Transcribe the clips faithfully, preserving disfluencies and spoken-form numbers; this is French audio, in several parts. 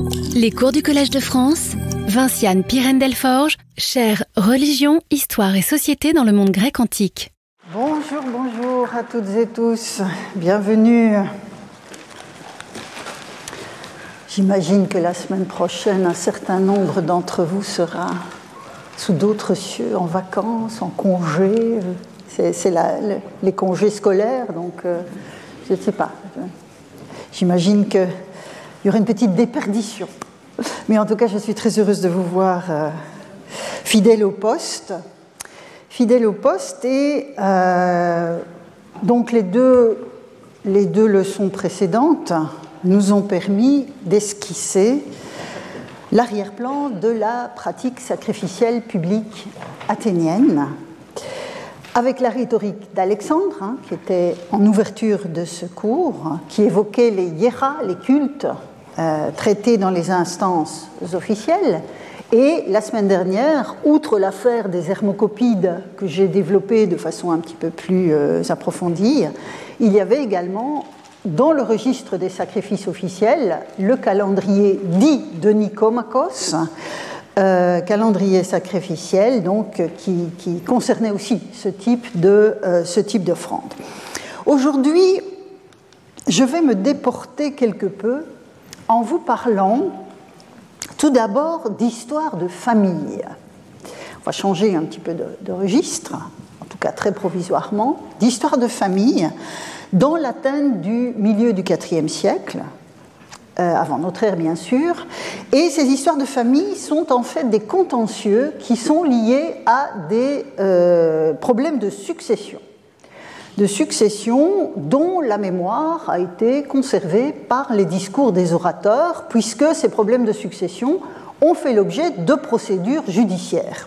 Les cours du Collège de France, Vinciane Pirène-Delforge, chère Religion, Histoire et Société dans le monde grec antique. Bonjour, bonjour à toutes et tous, bienvenue. J'imagine que la semaine prochaine, un certain nombre d'entre vous sera sous d'autres cieux, en vacances, en congé. C'est, c'est la, le, les congés scolaires, donc euh, je ne sais pas. J'imagine qu'il y aura une petite déperdition. Mais en tout cas, je suis très heureuse de vous voir euh, fidèle au poste. Fidèle au poste et euh, donc les deux, les deux leçons précédentes nous ont permis d'esquisser l'arrière-plan de la pratique sacrificielle publique athénienne, avec la rhétorique d'Alexandre, hein, qui était en ouverture de ce cours, qui évoquait les hiéras, les cultes, euh, traités dans les instances officielles. Et la semaine dernière, outre l'affaire des hermocopides que j'ai développée de façon un petit peu plus euh, approfondie, il y avait également, dans le registre des sacrifices officiels, le calendrier dit de Nicomachos, euh, calendrier sacrificiel donc, qui, qui concernait aussi ce type de, euh, ce type d'offrande. Aujourd'hui, je vais me déporter quelque peu en vous parlant tout d'abord d'histoire de famille. On va changer un petit peu de, de registre, en tout cas très provisoirement, d'histoire de famille dans l'Athènes du milieu du quatrième siècle, euh, avant notre ère bien sûr, et ces histoires de famille sont en fait des contentieux qui sont liés à des euh, problèmes de succession. de succession dont la mémoire a été conservée par les discours des orateurs, puisque ces problèmes de succession ont fait l'objet de procédures judiciaires.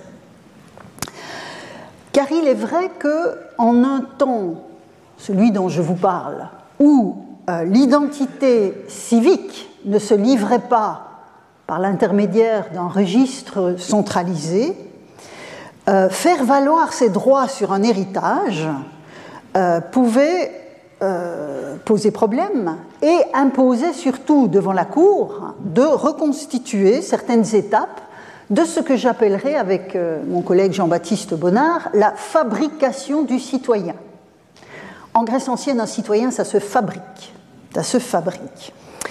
Car il est vrai qu'en un temps, celui dont je vous parle, où euh, l'identité civique ne se livrait pas par l'intermédiaire d'un registre centralisé, euh, faire valoir ses droits sur un héritage Euh, pouvait euh, poser problème et imposer surtout devant la Cour de reconstituer certaines étapes de ce que j'appellerais avec euh, mon collègue Jean-Baptiste Bonnard la fabrication du citoyen. En Grèce ancienne, un citoyen, ça se fabrique. Ça se fabrique.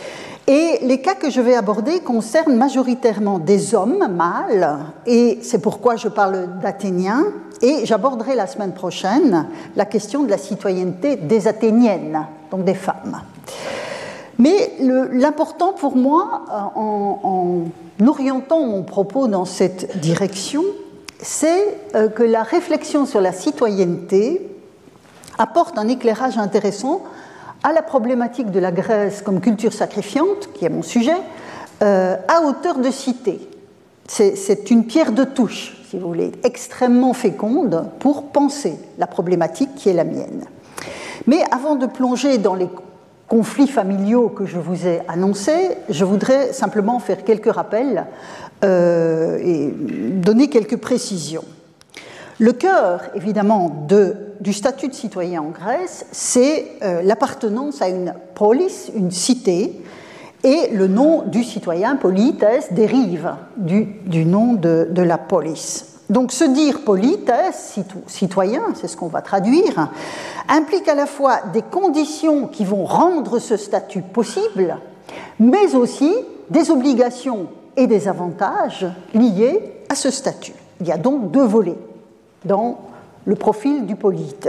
Et les cas que je vais aborder concernent majoritairement des hommes mâles, et c'est pourquoi je parle d'Athéniens, et j'aborderai la semaine prochaine la question de la citoyenneté des Athéniennes, donc des femmes. Mais le, l'important pour moi, en, en orientant mon propos dans cette direction, c'est que la réflexion sur la citoyenneté apporte un éclairage intéressant à la problématique de la Grèce comme culture sacrifiante, qui est mon sujet, euh, à hauteur de cité. C'est, c'est une pierre de touche, si vous voulez, extrêmement féconde pour penser la problématique qui est la mienne. Mais avant de plonger dans les conflits familiaux que je vous ai annoncés, je voudrais simplement faire quelques rappels euh, et donner quelques précisions. Le cœur, évidemment, de, du statut de citoyen en Grèce, c'est euh, l'appartenance à une polis, une cité, et le nom du citoyen, polites, dérive du, du nom de, de la polis. Donc, se dire polites, citoyen, c'est ce qu'on va traduire, implique à la fois des conditions qui vont rendre ce statut possible, mais aussi des obligations et des avantages liés à ce statut. Il y a donc deux volets dans le profil du polites.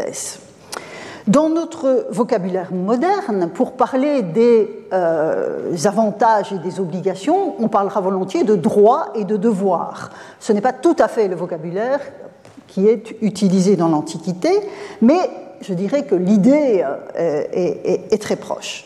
Dans notre vocabulaire moderne, pour parler des euh, avantages et des obligations, on parlera volontiers de droits et de devoirs. Ce n'est pas tout à fait le vocabulaire qui est utilisé dans l'Antiquité, mais je dirais que l'idée euh, est, est, est très proche.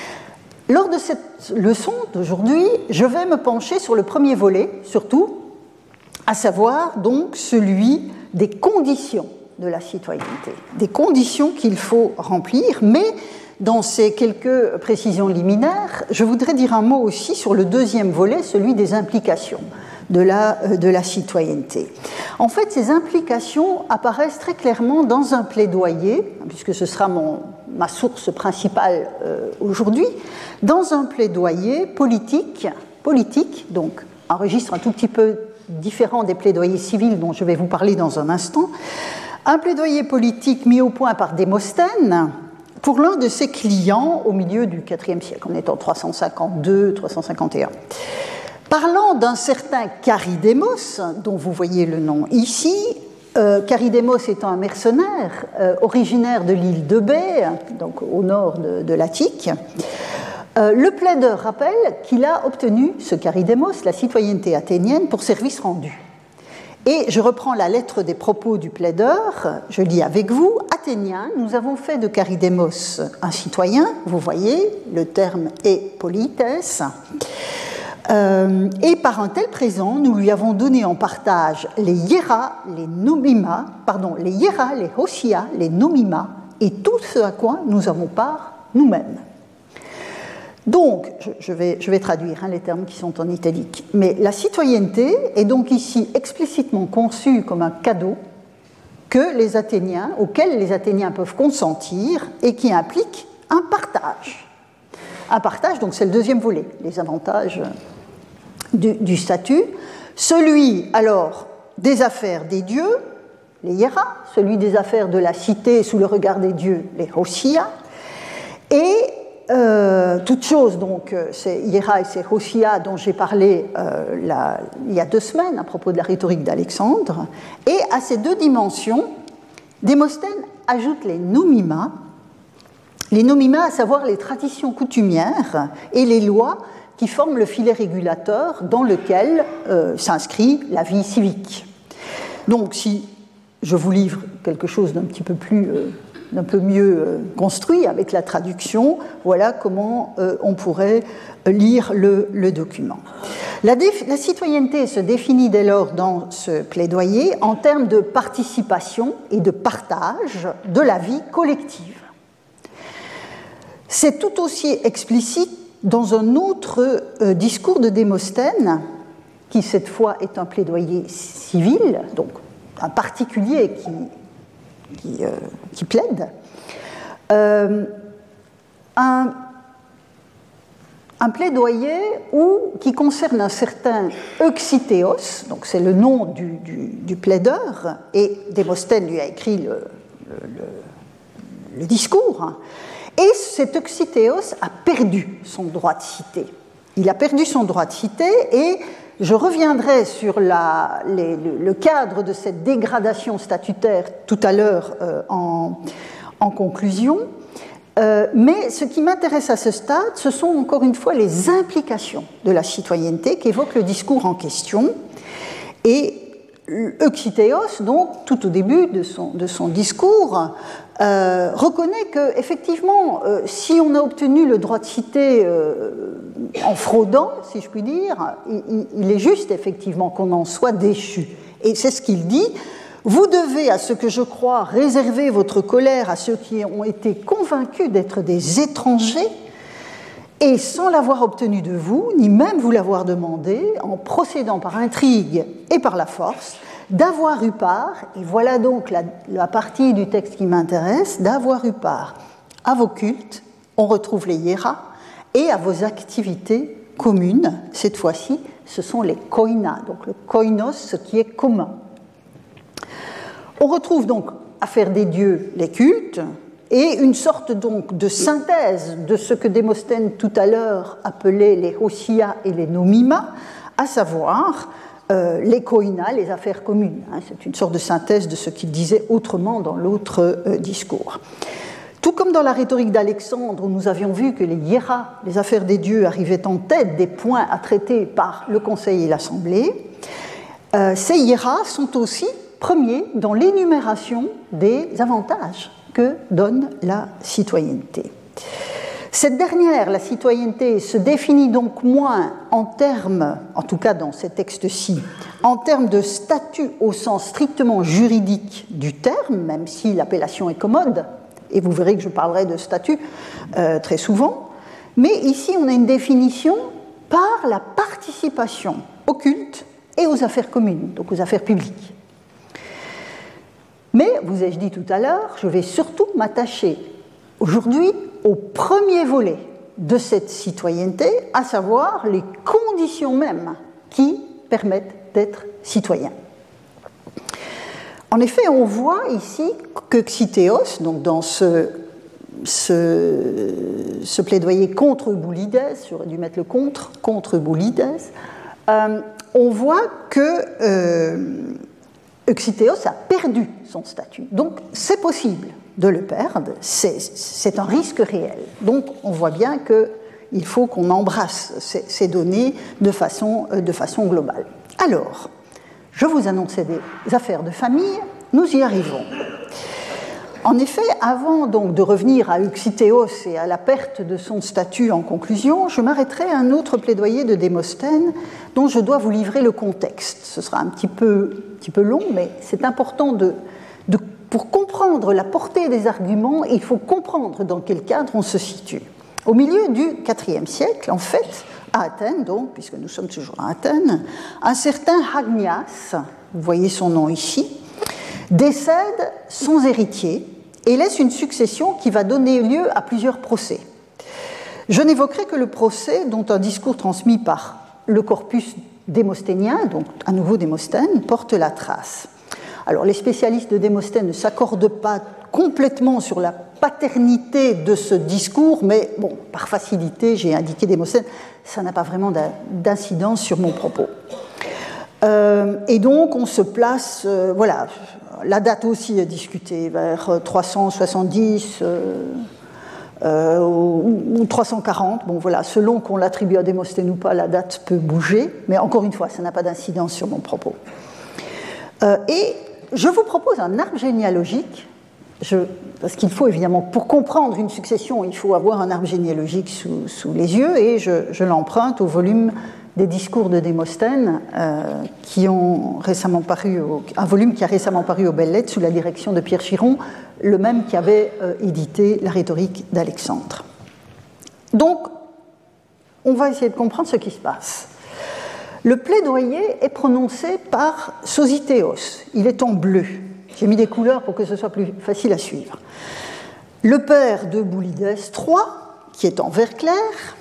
Lors de cette leçon d'aujourd'hui, je vais me pencher sur le premier volet, surtout, à savoir donc celui des conditions de la citoyenneté, des conditions qu'il faut remplir, mais dans ces quelques précisions liminaires, je voudrais dire un mot aussi sur le deuxième volet, celui des implications de la, de la citoyenneté. En fait, ces implications apparaissent très clairement dans un plaidoyer, puisque ce sera mon, ma source principale euh, aujourd'hui, dans un plaidoyer politique politique, donc un registre un tout petit peu différent des plaidoyers civils dont je vais vous parler dans un instant, un plaidoyer politique mis au point par Démosthène pour l'un de ses clients au milieu du quatrième siècle, on est en trois cent cinquante-deux trois cent cinquante et un. Parlant d'un certain Charidémos, dont vous voyez le nom ici, euh, Charidémos étant un mercenaire euh, originaire de l'île de Bé, donc au nord de, de l'Attique, euh, le plaideur rappelle qu'il a obtenu, ce Charidémos, la citoyenneté athénienne pour service rendu. Et je reprends la lettre des propos du plaideur, je lis avec vous, Athéniens, nous avons fait de Charidémos un citoyen, vous voyez, le terme est polites, euh, et par un tel présent, nous lui avons donné en partage les hiéras, les nomima, pardon, les hiéras, les hosia, les nomima, et tout ce à quoi nous avons part nous-mêmes. Donc, je vais, je vais traduire hein, les termes qui sont en italique, mais la citoyenneté est donc ici explicitement conçue comme un cadeau que les Athéniens, auquel les Athéniens peuvent consentir et qui implique un partage. Un partage, donc c'est le deuxième volet, les avantages du, du statut. Celui, alors, des affaires des dieux, les hiéras, celui des affaires de la cité sous le regard des dieux, les hosia, et Euh, toutes choses, donc, c'est hiéra et c'est hosia dont j'ai parlé euh, la, il y a deux semaines à propos de la rhétorique d'Alexandre. Et à ces deux dimensions, Démosthène ajoute les nomima, les nomima, à savoir les traditions coutumières et les lois qui forment le filet régulateur dans lequel euh, s'inscrit la vie civique. Donc, si je vous livre quelque chose d'un petit peu plus euh, d'un peu mieux construit avec la traduction, voilà comment euh, on pourrait lire le, le document. La, déf- la citoyenneté se définit dès lors dans ce plaidoyer en termes de participation et de partage de la vie collective. C'est tout aussi explicite dans un autre euh, discours de Démosthène, qui cette fois est un plaidoyer civil, donc un particulier qui Qui, euh, qui plaide, euh, un, un plaidoyer où, qui concerne un certain Euxithéos, donc c'est le nom du, du, du plaideur, et Démosthène lui a écrit le, le, le, le discours, et cet Euxithéos a perdu son droit de cité. Il a perdu son droit de cité et je reviendrai sur la, les, le cadre de cette dégradation statutaire tout à l'heure euh, en, en conclusion, euh, mais ce qui m'intéresse à ce stade, ce sont encore une fois les implications de la citoyenneté qu'évoque le discours en question. Et Euxithéos, donc, tout au début de son, de son discours, euh, reconnaît qu'effectivement, euh, si on a obtenu le droit de cité euh, en fraudant, si je puis dire, il, il est juste effectivement qu'on en soit déchu. Et c'est ce qu'il dit. Vous devez, à ce que je crois, réserver votre colère à ceux qui ont été convaincus d'être des étrangers et sans l'avoir obtenu de vous, ni même vous l'avoir demandé, en procédant par intrigue et par la force, d'avoir eu part, et voilà donc la, la partie du texte qui m'intéresse, d'avoir eu part à vos cultes, on retrouve les hiéras, et à vos activités communes, cette fois-ci, ce sont les koinas, donc le koinos, ce qui est commun. On retrouve donc, affaire des dieux, les cultes, et une sorte donc de synthèse de ce que Démosthène tout à l'heure appelait les hosia et les nomima, à savoir euh, les koinas, les affaires communes. Hein, c'est une sorte de synthèse de ce qu'il disait autrement dans l'autre euh, discours. Tout comme dans la rhétorique d'Alexandre, où nous avions vu que les hiéras, les affaires des dieux, arrivaient en tête des points à traiter par le Conseil et l'Assemblée, euh, ces hiéras sont aussi premiers dans l'énumération des avantages que donne la citoyenneté. Cette dernière, la citoyenneté, se définit donc moins en termes, en tout cas dans ces textes-ci, en termes de statut au sens strictement juridique du terme, même si l'appellation est commode, et vous verrez que je parlerai de statut euh, très souvent, mais ici on a une définition par la participation au culte et aux affaires communes, donc aux affaires publiques. Mais, vous ai-je dit tout à l'heure, je vais surtout m'attacher aujourd'hui au premier volet de cette citoyenneté, à savoir les conditions mêmes qui permettent d'être citoyen. En effet, on voit ici que Xithéos, donc dans ce, ce, ce plaidoyer contre Boulydès, j'aurais dû mettre le contre, contre Boulydès, euh, on voit que euh, Xithéos a perdu son statut. Donc c'est possible de le perdre, c'est, c'est un risque réel. Donc on voit bien qu'il faut qu'on embrasse ces, ces données de façon, de façon globale. Alors, je vous annonçais des affaires de famille, nous y arrivons. En effet, avant donc de revenir à Xithéos et à la perte de son statut en conclusion, je m'arrêterai à un autre plaidoyer de Démosthène dont je dois vous livrer le contexte. Ce sera un petit peu, un petit peu long, mais c'est important de, de, pour comprendre la portée des arguments, il faut comprendre dans quel cadre on se situe. Au milieu du quatrième siècle, en fait, à Athènes, donc, puisque nous sommes toujours à Athènes, un certain Agnias, vous voyez son nom ici, décède sans héritier et laisse une succession qui va donner lieu à plusieurs procès. Je n'évoquerai que le procès dont un discours transmis par le corpus démosthénien, donc à nouveau Démosthène, porte la trace. Alors les spécialistes de Démosthène ne s'accordent pas complètement sur la paternité de ce discours, mais bon, par facilité, j'ai indiqué Démosthène, ça n'a pas vraiment d'incidence sur mon propos. Euh, et donc on se place, euh, voilà, la date aussi est discutée, vers trois cent soixante-dix euh, euh, ou, ou trois cent quarante, bon voilà, selon qu'on l'attribue à Démosthène ou pas, la date peut bouger, mais encore une fois, ça n'a pas d'incidence sur mon propos. Euh, et je vous propose un arbre généalogique, je, parce qu'il faut évidemment, pour comprendre une succession, il faut avoir un arbre généalogique sous, sous les yeux, et je, je l'emprunte au volume des discours de Démosthène, euh, qui ont récemment paru, au, un volume qui a récemment paru aux Belles Lettres sous la direction de Pierre Chiron, le même qui avait euh, édité la rhétorique d'Alexandre. Donc, on va essayer de comprendre ce qui se passe. Le plaidoyer est prononcé par Sosithéos, il est en bleu. J'ai mis des couleurs pour que ce soit plus facile à suivre. Le père de Boulydès trois, qui est en vert clair.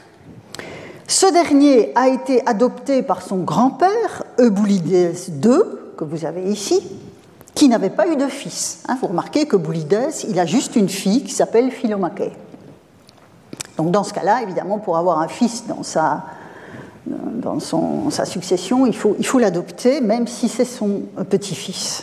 Ce dernier a été adopté par son grand-père, Euboulydès deux, que vous avez ici, qui n'avait pas eu de fils. Hein, vous remarquez que Boulydès, il a juste une fille qui s'appelle Philomaché. Donc dans ce cas-là, évidemment, pour avoir un fils dans sa, dans son, sa succession, il faut, il faut l'adopter, même si c'est son petit-fils.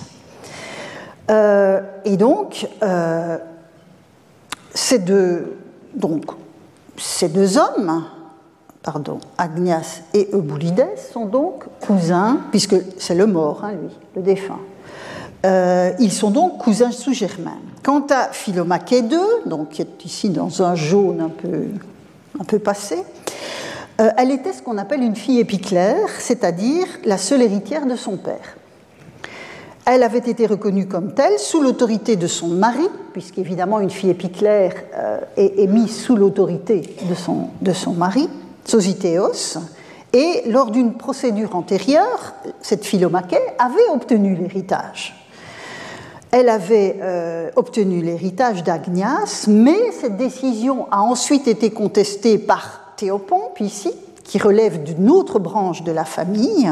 Euh, et donc, euh, ces, deux, donc, ces deux hommes... Pardon, Agnias et Euboulydès sont donc cousins, puisque c'est le mort, hein, lui, le défunt. Euh, ils sont donc cousins sous-germains. Quant à Philomaché deux, donc, qui est ici dans un jaune un peu, un peu passé, euh, elle était ce qu'on appelle une fille épiclère, c'est-à-dire la seule héritière de son père. Elle avait été reconnue comme telle sous l'autorité de son mari, puisqu'évidemment une fille épiclère euh, est, est mise sous l'autorité de son, de son mari, Sosithéos, et lors d'une procédure antérieure, cette Philomaché avait obtenu l'héritage. Elle avait euh, obtenu l'héritage d'Agnias, mais cette décision a ensuite été contestée par Théopompe, ici, qui relève d'une autre branche de la famille,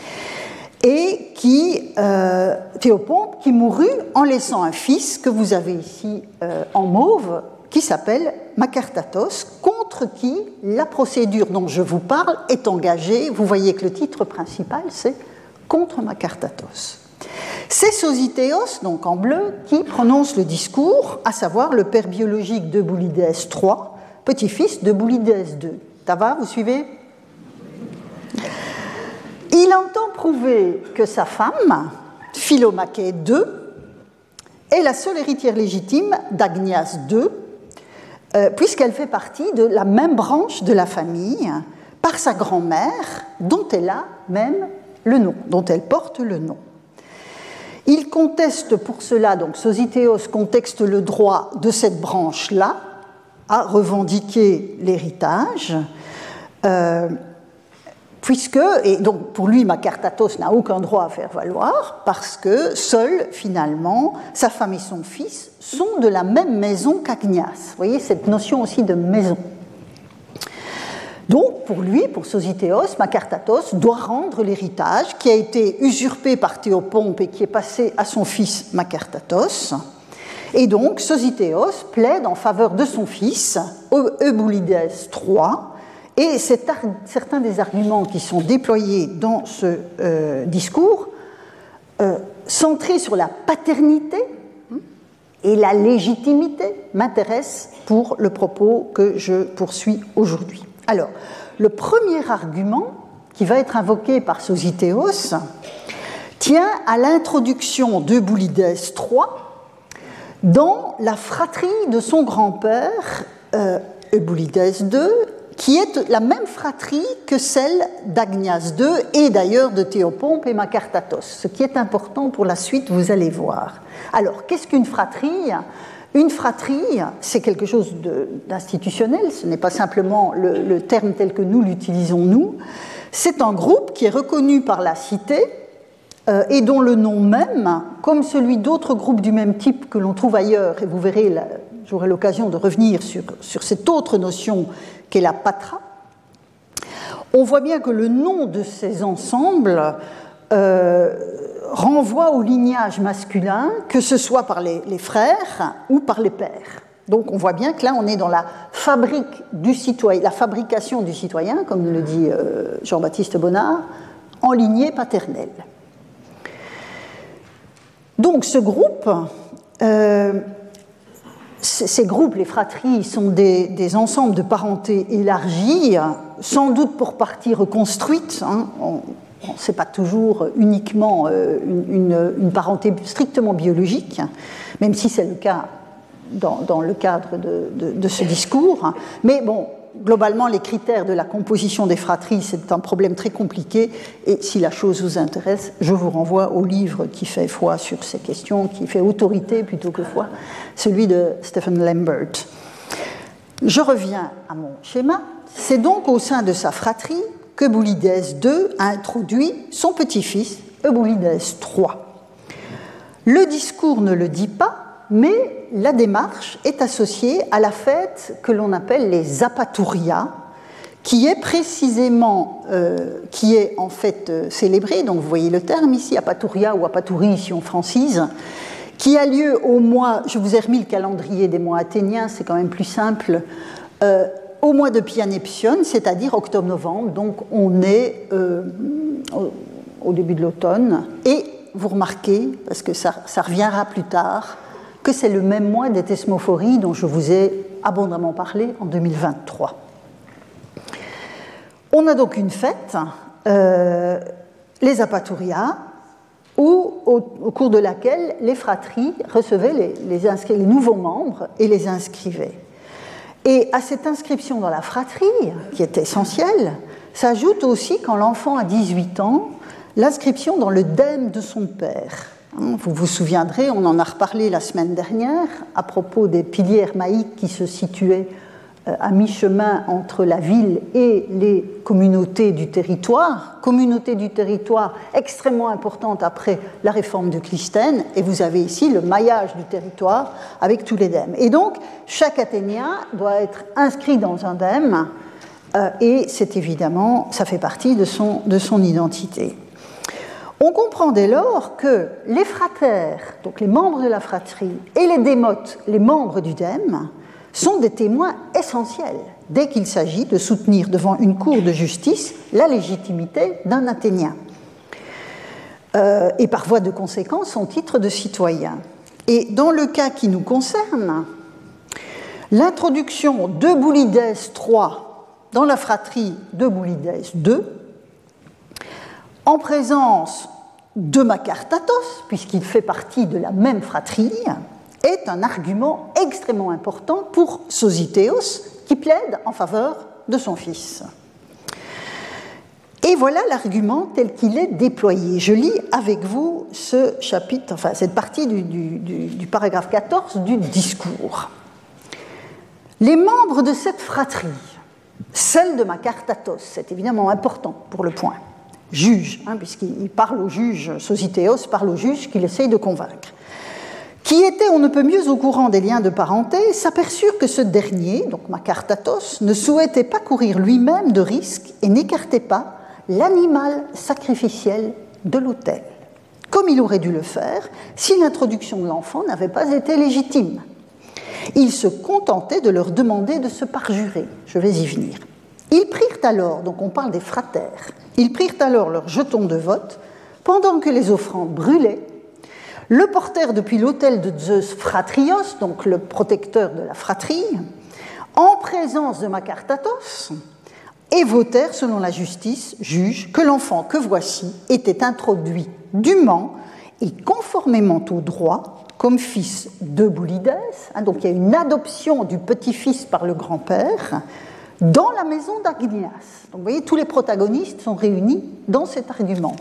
et qui, euh, Théopompe, qui mourut en laissant un fils que vous avez ici euh, en mauve, qui s'appelle Macartatos, contre qui la procédure dont je vous parle est engagée. Vous voyez que le titre principal, c'est « Contre Macartatos ». C'est Sosithéos, donc en bleu, qui prononce le discours, à savoir le père biologique de Boulydès trois, petit-fils de Boulydès deux. Ça va, vous suivez ? Il entend prouver que sa femme, Philomaché deux, est la seule héritière légitime d'Agnias deux, Euh, puisqu'elle fait partie de la même branche de la famille par sa grand-mère, dont elle a même le nom, dont elle porte le nom. Il conteste pour cela, donc Sosithéos conteste le droit de cette branche-là à revendiquer l'héritage, euh, puisque, et donc pour lui, Macartatos n'a aucun droit à faire valoir, parce que seuls, finalement, sa femme et son fils sont de la même maison qu'Agnias. Vous voyez cette notion aussi de maison. pour lui, pour Sosithéos, Makartatos doit rendre l'héritage qui a été usurpé par Théopompe et qui est passé à son fils Makartatos. Et donc, Sosithéos plaide en faveur de son fils, Euboulides trois, et c'est certains des arguments qui sont déployés dans ce euh, discours, euh, centrés sur la paternité et la légitimité, m'intéressent pour le propos que je poursuis aujourd'hui. Alors, le premier argument qui va être invoqué par Sosithéos tient à l'introduction d'Euboulides trois dans la fratrie de son grand-père, euh, Euboulides deux, qui est la même fratrie que celle d'Agnias deux et d'ailleurs de Théopompe et Makartatos. Ce qui est important pour la suite, vous allez voir. Alors, qu'est-ce qu'une fratrie ? Une fratrie, c'est quelque chose de, d'institutionnel, ce n'est pas simplement le, le terme tel que nous l'utilisons nous, c'est un groupe qui est reconnu par la cité euh, et dont le nom même, comme celui d'autres groupes du même type que l'on trouve ailleurs, et vous verrez, la, j'aurai l'occasion de revenir sur, sur cette autre notion qu'est la patra, on voit bien que le nom de ces ensembles euh, renvoie au lignage masculin, que ce soit par les, les frères ou par les pères. Donc on voit bien que là on est dans la fabrique du citoyen, la fabrication du citoyen, comme le dit euh, Jean-Baptiste Bonnard, en lignée paternelle. Donc ce groupe, euh, ces groupes, les fratries, sont des, des ensembles de parenté élargies, sans doute pour partie reconstruites. Hein, on, ce n'est pas toujours uniquement une, une, une parenté strictement biologique, même si c'est le cas dans, dans le cadre de, de, de ce discours. Mais bon, globalement, les critères de la composition des fratries, c'est un problème très compliqué, et si la chose vous intéresse, je vous renvoie au livre qui fait foi sur ces questions, qui fait autorité plutôt que foi, celui de Stephen Lambert. Je reviens à mon schéma. C'est donc au sein de sa fratrie qu'Euboulides deux a introduit son petit-fils, Euboulides trois. Le discours ne le dit pas, mais la démarche est associée à la fête que l'on appelle les apatouria, qui est précisément, euh, qui est en fait euh, célébrée, donc vous voyez le terme ici, apatouria ou apatourie si on francise, qui a lieu au mois, je vous ai remis le calendrier des mois athéniens, c'est quand même plus simple, euh, au mois de Pianepsion, c'est-à-dire octobre-novembre, donc on est euh, au, au début de l'automne, et vous remarquez, parce que ça, ça reviendra plus tard, que c'est le même mois des thesmophories dont je vous ai abondamment parlé en deux mille vingt-trois. On a donc une fête, euh, les apatouria, où, au, au cours de laquelle les fratries recevaient les, les, inscri- les nouveaux membres et les inscrivaient. Et à cette inscription dans la fratrie, qui est essentielle, s'ajoute aussi, quand l'enfant a dix-huit ans, l'inscription dans le dème de son père. Vous vous souviendrez, on en a reparlé la semaine dernière, à propos des piliers maïques qui se situaient à mi-chemin entre la ville et les communautés du territoire, communauté du territoire extrêmement importante après la réforme de Clisthène, et vous avez ici le maillage du territoire avec tous les dèmes. Et donc, chaque Athénien doit être inscrit dans un dème, euh, et c'est évidemment, ça fait partie de son, de son identité. On comprend dès lors que les fratères, donc les membres de la fratrie, et les démotes, les membres du dème, sont des témoins essentiels dès qu'il s'agit de soutenir devant une cour de justice la légitimité d'un Athénien, euh, et par voie de conséquence son titre de citoyen. Et dans le cas qui nous concerne, l'introduction d'Euboulides trois dans la fratrie d'Euboulides deux, en présence de Makartatos, puisqu'il fait partie de la même fratrie, est un argument extrêmement important pour Sosithéos, qui plaide en faveur de son fils. Et voilà l'argument tel qu'il est déployé. Je lis avec vous ce chapitre, enfin cette partie du, du, du, du paragraphe quatorze du discours. Les membres de cette fratrie, celle de Makartatos, c'est évidemment important pour le point, juge, hein, puisqu'il parle au juge, Sosithéos parle au juge qu'il essaye de convaincre. qui étaient on ne peut mieux au courant des liens de parenté, s'aperçurent que ce dernier, donc Makartatos, ne souhaitait pas courir lui-même de risques et n'écartait pas l'animal sacrificiel de l'autel, comme il aurait dû le faire si l'introduction de l'enfant n'avait pas été légitime. Il se contentait de leur demander de se parjurer. Je vais y venir. Ils prirent alors, donc on parle des fratères, ils prirent alors leurs jetons de vote pendant que les offrandes brûlaient, le portèrent depuis l'autel de Zeus Fratrios, donc le protecteur de la fratrie, en présence de Makartatos, et votèrent selon la justice, juge, que l'enfant que voici était introduit dûment et conformément au droit comme fils de Boulydès, hein, donc il y a une adoption du petit-fils par le grand-père, dans la maison d'Agnias. Donc vous voyez, tous les protagonistes sont réunis dans cet argument.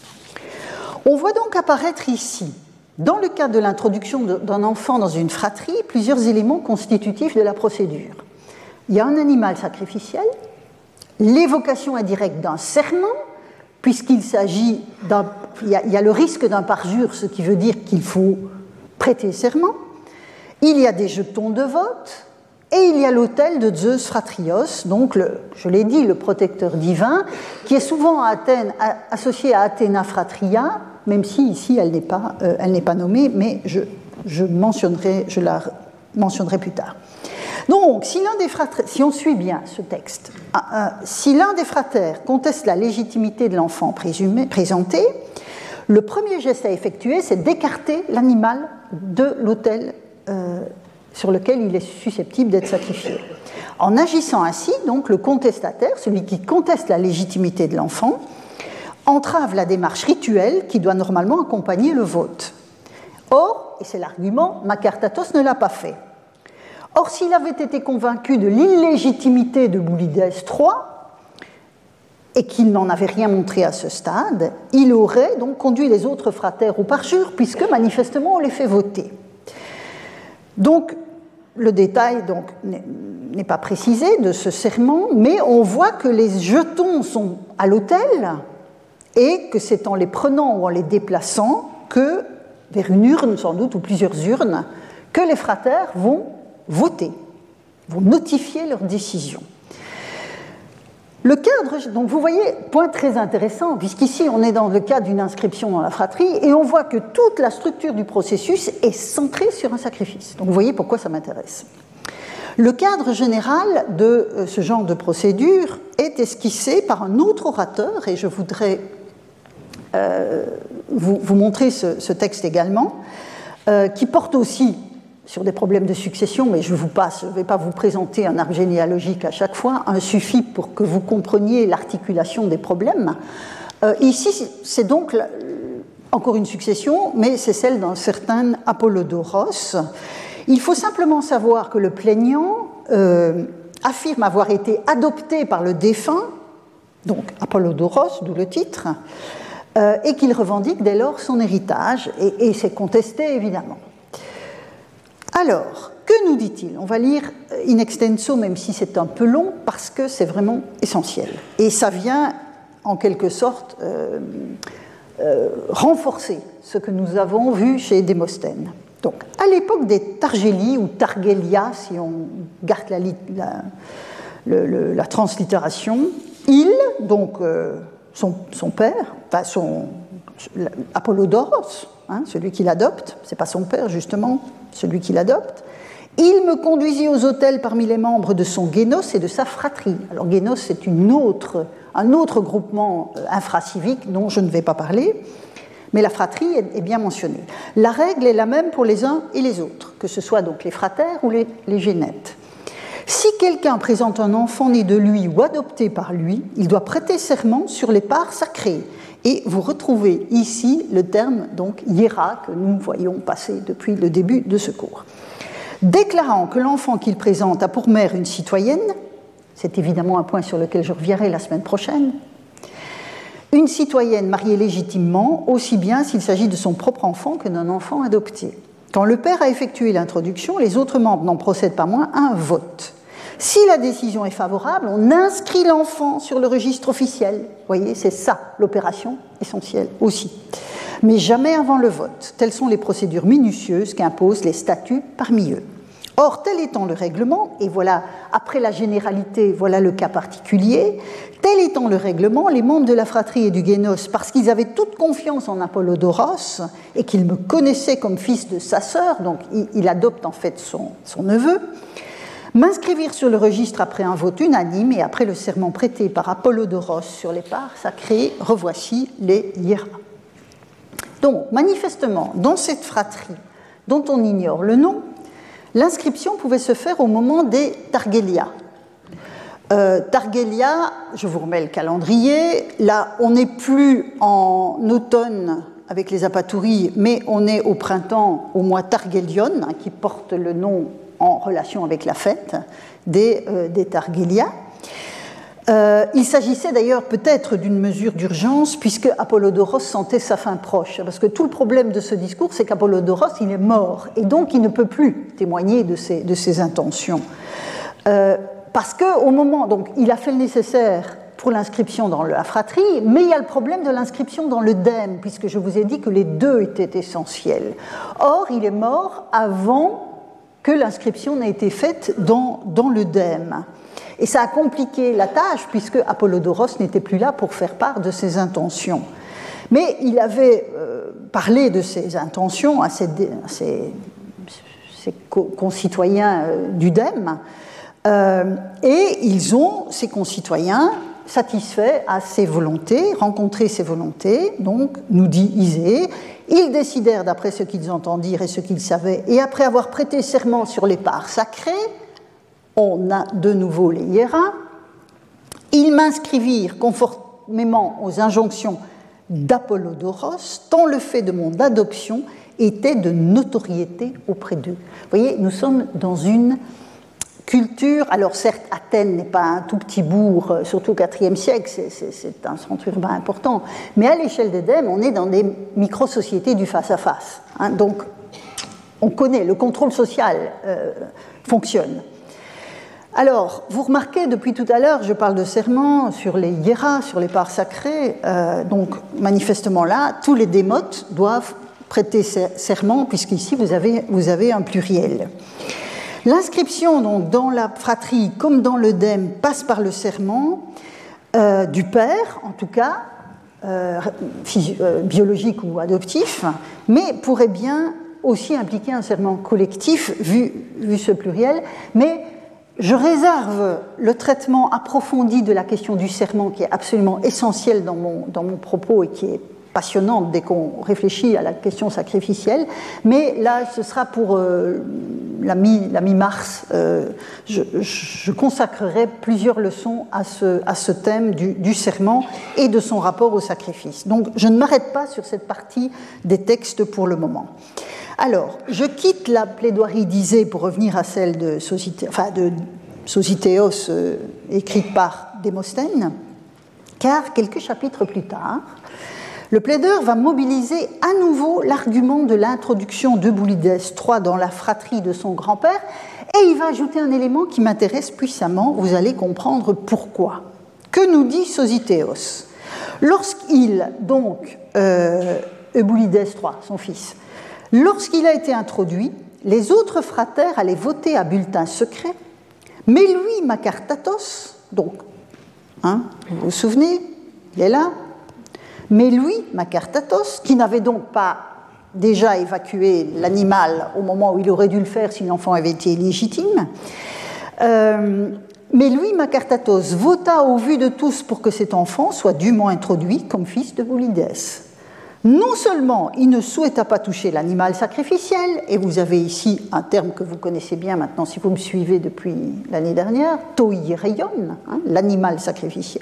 On voit donc apparaître ici, dans le cadre de l'introduction d'un enfant dans une fratrie, plusieurs éléments constitutifs de la procédure. Il y a un animal sacrificiel, l'évocation indirecte d'un serment, puisqu'il s'agit d'un... Il y a, il y a le risque d'un parjure, ce qui veut dire qu'il faut prêter serment. Il y a des jetons de vote, et il y a l'autel de Zeus Fratrios, donc, le, je l'ai dit, le protecteur divin, qui est souvent à Athènes, à, associé à Athéna Fratria, même si ici elle n'est pas, euh, elle n'est pas nommée, mais je, je, mentionnerai, je la mentionnerai plus tard. Donc, si, l'un des fratères, si on suit bien ce texte, euh, si l'un des fratères conteste la légitimité de l'enfant présumé, présenté, le premier geste à effectuer, c'est d'écarter l'animal de l'autel euh, sur lequel il est susceptible d'être sacrifié. En agissant ainsi, donc, le contestataire, celui qui conteste la légitimité de l'enfant, entrave la démarche rituelle qui doit normalement accompagner le vote. Or, et c'est l'argument, Makartatos ne l'a pas fait. Or, s'il avait été convaincu de l'illégitimité de Boulydès trois, et qu'il n'en avait rien montré à ce stade, il aurait donc conduit les autres fratères au parjure, puisque manifestement on les fait voter. Donc, le détail donc, n'est pas précisé de ce serment, mais on voit que les jetons sont à l'autel, et que c'est en les prenant ou en les déplaçant que, vers une urne sans doute, ou plusieurs urnes, que les fratères vont voter, vont notifier leur décision. Le cadre, donc vous voyez, point très intéressant, puisqu'ici on est dans le cadre d'une inscription dans la fratrie, et on voit que toute la structure du processus est centrée sur un sacrifice. Donc vous voyez pourquoi ça m'intéresse. Le cadre général de ce genre de procédure est esquissé par un autre orateur, et je voudrais euh, vous, vous montrer ce, ce texte également, euh, qui porte aussi sur des problèmes de succession, mais je vous passe, je ne vais pas vous présenter un arbre généalogique à chaque fois, un suffit pour que vous compreniez l'articulation des problèmes. Euh, ici, c'est donc la, encore une succession, mais c'est celle d'un certain Apollodoros. Il faut simplement savoir que le plaignant euh, affirme avoir été adopté par le défunt, donc Apollodoros, d'où le titre, euh, et qu'il revendique dès lors son héritage, et, et c'est contesté évidemment. Alors, que nous dit-il? On va lire in extenso, même si c'est un peu long, parce que c'est vraiment essentiel. Et ça vient, en quelque sorte, euh, euh, renforcer ce que nous avons vu chez Démosthène. Donc, à l'époque des Targélies, ou Targelia, si on garde la, la, le, le, la translittération, il, donc euh, son, son père, enfin son Apollodoros, hein, celui qui l'adopte, c'est pas son père justement, celui qui l'adopte, il me conduisit aux autels parmi les membres de son génos et de sa fratrie. Alors génos, c'est une autre, un autre groupement infracivique dont je ne vais pas parler, mais la fratrie est bien mentionnée. La règle est la même pour les uns et les autres, que ce soit donc les fratères ou les, les génètes. Si quelqu'un présente un enfant né de lui ou adopté par lui, il doit prêter serment sur les parts sacrées. Et vous retrouvez ici le terme donc hiéra que nous voyons passer depuis le début de ce cours. Déclarant que l'enfant qu'il présente a pour mère une citoyenne, c'est évidemment un point sur lequel je reviendrai la semaine prochaine, une citoyenne mariée légitimement, aussi bien s'il s'agit de son propre enfant que d'un enfant adopté. Quand le père a effectué l'introduction, les autres membres n'en procèdent pas moins à un vote. Si la décision est favorable, on inscrit l'enfant sur le registre officiel. Vous voyez, c'est ça l'opération essentielle aussi. mais jamais avant le vote. Telles sont les procédures minutieuses qu'imposent les statuts parmi eux. Or, tel étant le règlement, et voilà, après la généralité, voilà le cas particulier, tel étant le règlement, les membres de la fratrie et du Génos, parce qu'ils avaient toute confiance en Apollodoros et qu'ils me connaissaient comme fils de sa sœur, donc il, il adopte en fait son, son neveu, m'inscrivirent sur le registre après un vote unanime et après le serment prêté par Apollodoros sur les parts sacrées, revoici les hiéras. Donc, manifestement, dans cette fratrie dont on ignore le nom, l'inscription pouvait se faire au moment des Thargelia. Euh, Thargelia, je vous remets le calendrier, là on n'est plus en automne avec les apatouries, mais on est au printemps, au mois Thargelion, hein, qui porte le nom en relation avec la fête des, euh, des Thargelia. Euh, il s'agissait d'ailleurs peut-être d'une mesure d'urgence puisque Apollodoros sentait sa fin proche, parce que tout le problème de ce discours, c'est qu'Apollodoros, il est mort, et donc il ne peut plus témoigner de ses, de ses intentions. Euh, parce qu'au moment, donc il a fait le nécessaire pour l'inscription dans la fratrie, mais il y a le problème de l'inscription dans le dème, puisque je vous ai dit que les deux étaient essentiels. Or, il est mort avant que l'inscription n'ait été faite dans, dans le dème. Et ça a compliqué la tâche, puisque Apollodoros n'était plus là pour faire part de ses intentions. Mais il avait euh, parlé de ses intentions à ses, à ses, ses concitoyens euh, du dème, euh, et ils ont, ces concitoyens, satisfait à ses volontés, rencontré ses volontés, donc, nous dit Isée, ils décidèrent d'après ce qu'ils entendirent et ce qu'ils savaient, et après avoir prêté serment sur les parts sacrées, on a de nouveau les hiéras, ils m'inscrivirent conformément aux injonctions d'Apollodoros, tant le fait de mon adoption était de notoriété auprès d'eux. Vous voyez, nous sommes dans une culture, alors certes Athènes n'est pas un tout petit bourg, surtout au quatrième siècle, c'est, c'est, c'est un centre urbain important, mais à l'échelle d'Édème, on est dans des micro-sociétés du face-à-face. Hein, donc on connaît, le contrôle social euh, fonctionne. Alors, vous remarquez, depuis tout à l'heure, je parle de serment sur les hiéras, sur les parts sacrées, euh, donc manifestement là, tous les démotes doivent prêter serment, puisqu'ici vous avez, vous avez un pluriel. L'inscription donc, dans la fratrie, comme dans le dème, passe par le serment euh, du père, en tout cas, euh, physio- euh, biologique ou adoptif, mais pourrait bien aussi impliquer un serment collectif, vu, vu ce pluriel, mais je réserve le traitement approfondi de la question du serment, qui est absolument essentiel dans mon, dans mon propos et qui est passionnante dès qu'on réfléchit à la question sacrificielle, mais là, ce sera pour euh, la, mi, la mi-mars. Euh, je, je consacrerai plusieurs leçons à ce, à ce thème du, du serment et de son rapport au sacrifice. Donc, je ne m'arrête pas sur cette partie des textes pour le moment. Alors, je quitte la plaidoirie d'Isée pour revenir à celle de, Sosité, enfin de Sosithéos, euh, écrite par Démosthène, car quelques chapitres plus tard, le plaideur va mobiliser à nouveau l'argument de l'introduction d'Euboulides trois dans la fratrie de son grand-père, et il va ajouter un élément qui m'intéresse puissamment, vous allez comprendre pourquoi. Que nous dit Sosithéos ? Lorsqu'il, donc, euh, Euboulides trois, son fils, lorsqu'il a été introduit, les autres fratères allaient voter à bulletin secret, mais lui, Macartatos, donc, hein, vous vous souvenez, il est là, mais lui, Macartatos, qui n'avait donc pas déjà évacué l'animal au moment où il aurait dû le faire si l'enfant avait été illégitime, euh, mais lui, Macartatos, vota au vu de tous pour que cet enfant soit dûment introduit comme fils de Boulides. Non seulement il ne souhaita pas toucher l'animal sacrificiel, et vous avez ici un terme que vous connaissez bien maintenant si vous me suivez depuis l'année dernière, toireion, hein, l'animal sacrificiel.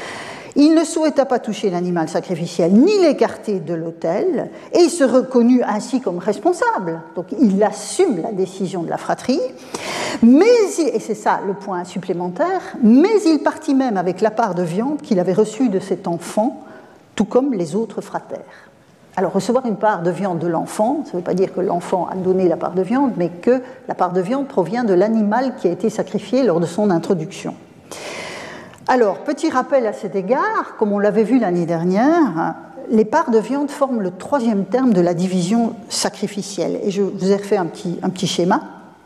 Il ne souhaita pas toucher l'animal sacrificiel ni l'écarter de l'autel, et il se reconnut ainsi comme responsable. Donc il assume la décision de la fratrie, mais il, et c'est ça le point supplémentaire, mais il partit même avec la part de viande qu'il avait reçue de cet enfant, tout comme les autres fratères. Alors, recevoir une part de viande de l'enfant, ça ne veut pas dire que l'enfant a donné la part de viande, mais que la part de viande provient de l'animal qui a été sacrifié lors de son introduction. Alors, petit rappel à cet égard, comme on l'avait vu l'année dernière, les parts de viande forment le troisième terme de la division sacrificielle. Et je vous ai refait un petit, un petit schéma.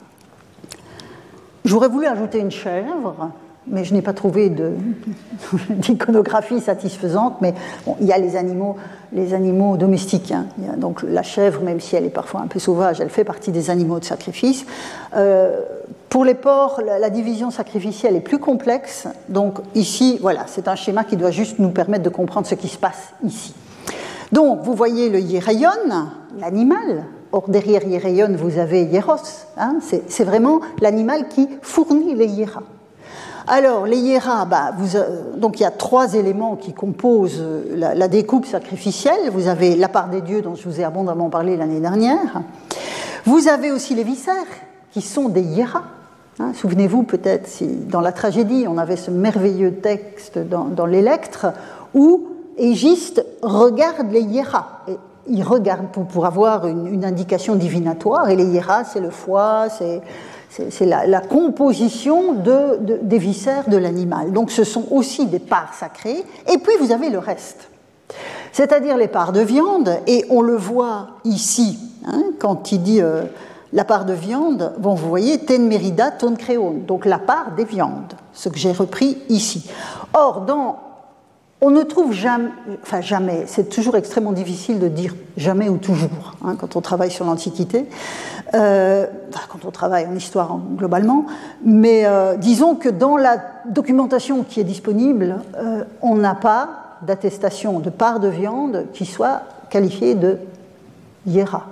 J'aurais voulu ajouter une chèvre, mais je n'ai pas trouvé de, d'iconographie satisfaisante. Mais bon, il y a les animaux, les animaux domestiques. Hein. Il y a donc la chèvre, même si elle est parfois un peu sauvage, elle fait partie des animaux de sacrifice. Euh, pour les porcs, la, la division sacrificielle est plus complexe. Donc ici, voilà, c'est un schéma qui doit juste nous permettre de comprendre ce qui se passe ici. Donc, vous voyez le hiéraïon, l'animal. Or, derrière hiéraïon, vous avez hieros. Hein, c'est, c'est vraiment l'animal qui fournit les hiéras. Alors, les hiéras, bah, vous, euh, donc il y a trois éléments qui composent la, la découpe sacrificielle. Vous avez la part des dieux, dont je vous ai abondamment parlé l'année dernière. Vous avez aussi les viscères, qui sont des hiéras. Hein, souvenez-vous peut-être, si dans la tragédie, on avait ce merveilleux texte dans, dans l'Électre, où Égiste regarde les hiéras. Et il regarde pour, pour avoir une, une indication divinatoire, et les hiéras, c'est le foie, c'est... C'est la, la composition de, de, des viscères de l'animal. Donc ce sont aussi des parts sacrées. Et puis vous avez le reste, c'est-à-dire les parts de viande. Et on le voit ici, hein, quand il dit euh, la part de viande, bon, vous voyez, ten merida, ton créone, donc la part des viandes, ce que j'ai repris ici. Or, dans, on ne trouve jamais, enfin jamais, c'est toujours extrêmement difficile de dire jamais ou toujours, hein, quand on travaille sur l'Antiquité. Euh, quand on travaille en histoire globalement, mais euh, disons que dans la documentation qui est disponible, euh, on n'a pas d'attestation de part de viande qui soit qualifiée de hiéra.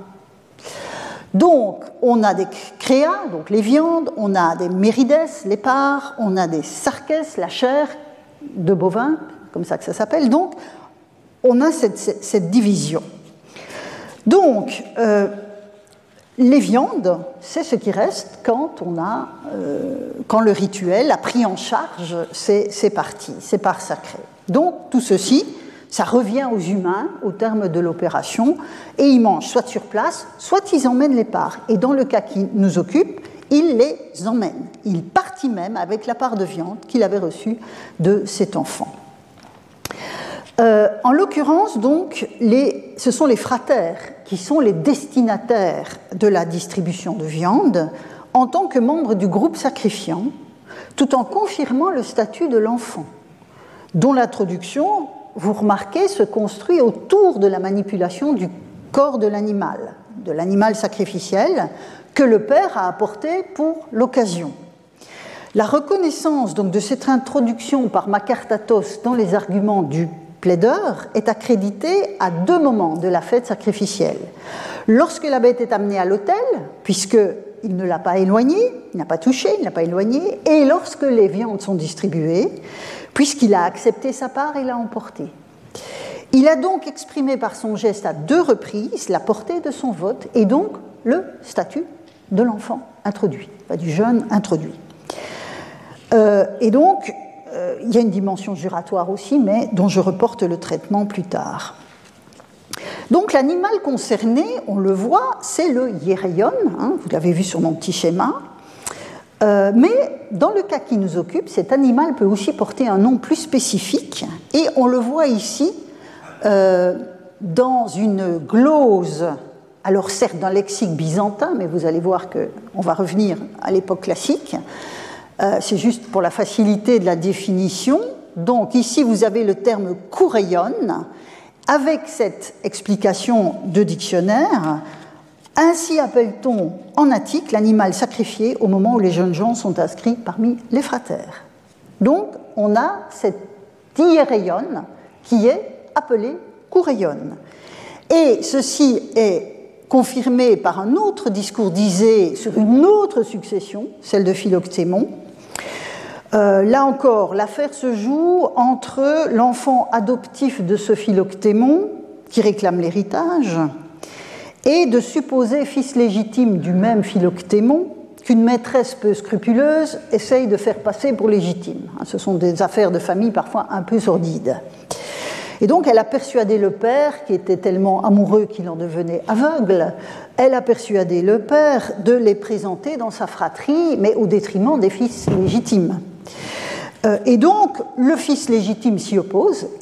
Donc, on a des créas, donc les viandes, on a des mérides, les parts, on a des sarques, la chair de bovin, comme ça que ça s'appelle. Donc, on a cette, cette, cette division. Donc, euh, les viandes, c'est ce qui reste quand, on a, euh, quand le rituel a pris en charge ces, ces parties, ces parts sacrées. Donc tout ceci, ça revient aux humains au terme de l'opération, et ils mangent soit sur place, soit ils emmènent les parts. Et dans le cas qui nous occupe, ils les emmènent. Il partit même avec la part de viande qu'il avait reçue de cet enfant. Euh, en l'occurrence, donc, les, ce sont les fratères qui sont les destinataires de la distribution de viande en tant que membres du groupe sacrifiant, tout en confirmant le statut de l'enfant, dont l'introduction, vous remarquez, se construit autour de la manipulation du corps de l'animal, de l'animal sacrificiel, que le père a apporté pour l'occasion. La reconnaissance donc, de cette introduction par Makartatos dans les arguments du plaideur est accrédité à deux moments de la fête sacrificielle. Lorsque la bête est amenée à l'autel, puisqu'il ne l'a pas éloignée, il n'a pas touché, il ne l'a pas éloignée, et lorsque les viandes sont distribuées, puisqu'il a accepté sa part et l'a emportée. Il a donc exprimé par son geste à deux reprises la portée de son vote et donc le statut de l'enfant introduit, pas du jeune introduit. Euh, et donc, Euh, il y a une dimension juratoire aussi, mais dont je reporte le traitement plus tard. Donc l'animal concerné, on le voit, c'est le hiéraïon, hein, vous l'avez vu sur mon petit schéma, euh, mais dans le cas qui nous occupe, cet animal peut aussi porter un nom plus spécifique, et on le voit ici euh, dans une glose, alors certes d'un lexique byzantin, mais vous allez voir qu'on va revenir à l'époque classique. Euh, c'est juste pour la facilité de la définition. Donc ici, vous avez le terme koureion, avec cette explication de dictionnaire. Ainsi appelle-t-on en Attique l'animal sacrifié au moment où les jeunes gens sont inscrits parmi les fratères. Donc on a cet hiéraïon qui est appelé koureion. Et ceci est confirmé par un autre discours d'Isée sur une autre succession, celle de Philoctémon. Euh, là encore, l'affaire se joue entre l'enfant adoptif de ce Philoctémon, qui réclame l'héritage, et de supposés fils légitimes du même Philoctémon, qu'une maîtresse peu scrupuleuse essaye de faire passer pour légitime. Ce sont des affaires de famille parfois un peu sordides. Et donc, elle a persuadé le père, qui était tellement amoureux qu'il en devenait aveugle, elle a persuadé le père de les présenter dans sa fratrie, mais au détriment des fils légitimes. Euh, et donc, le fils légitime s'y oppose, et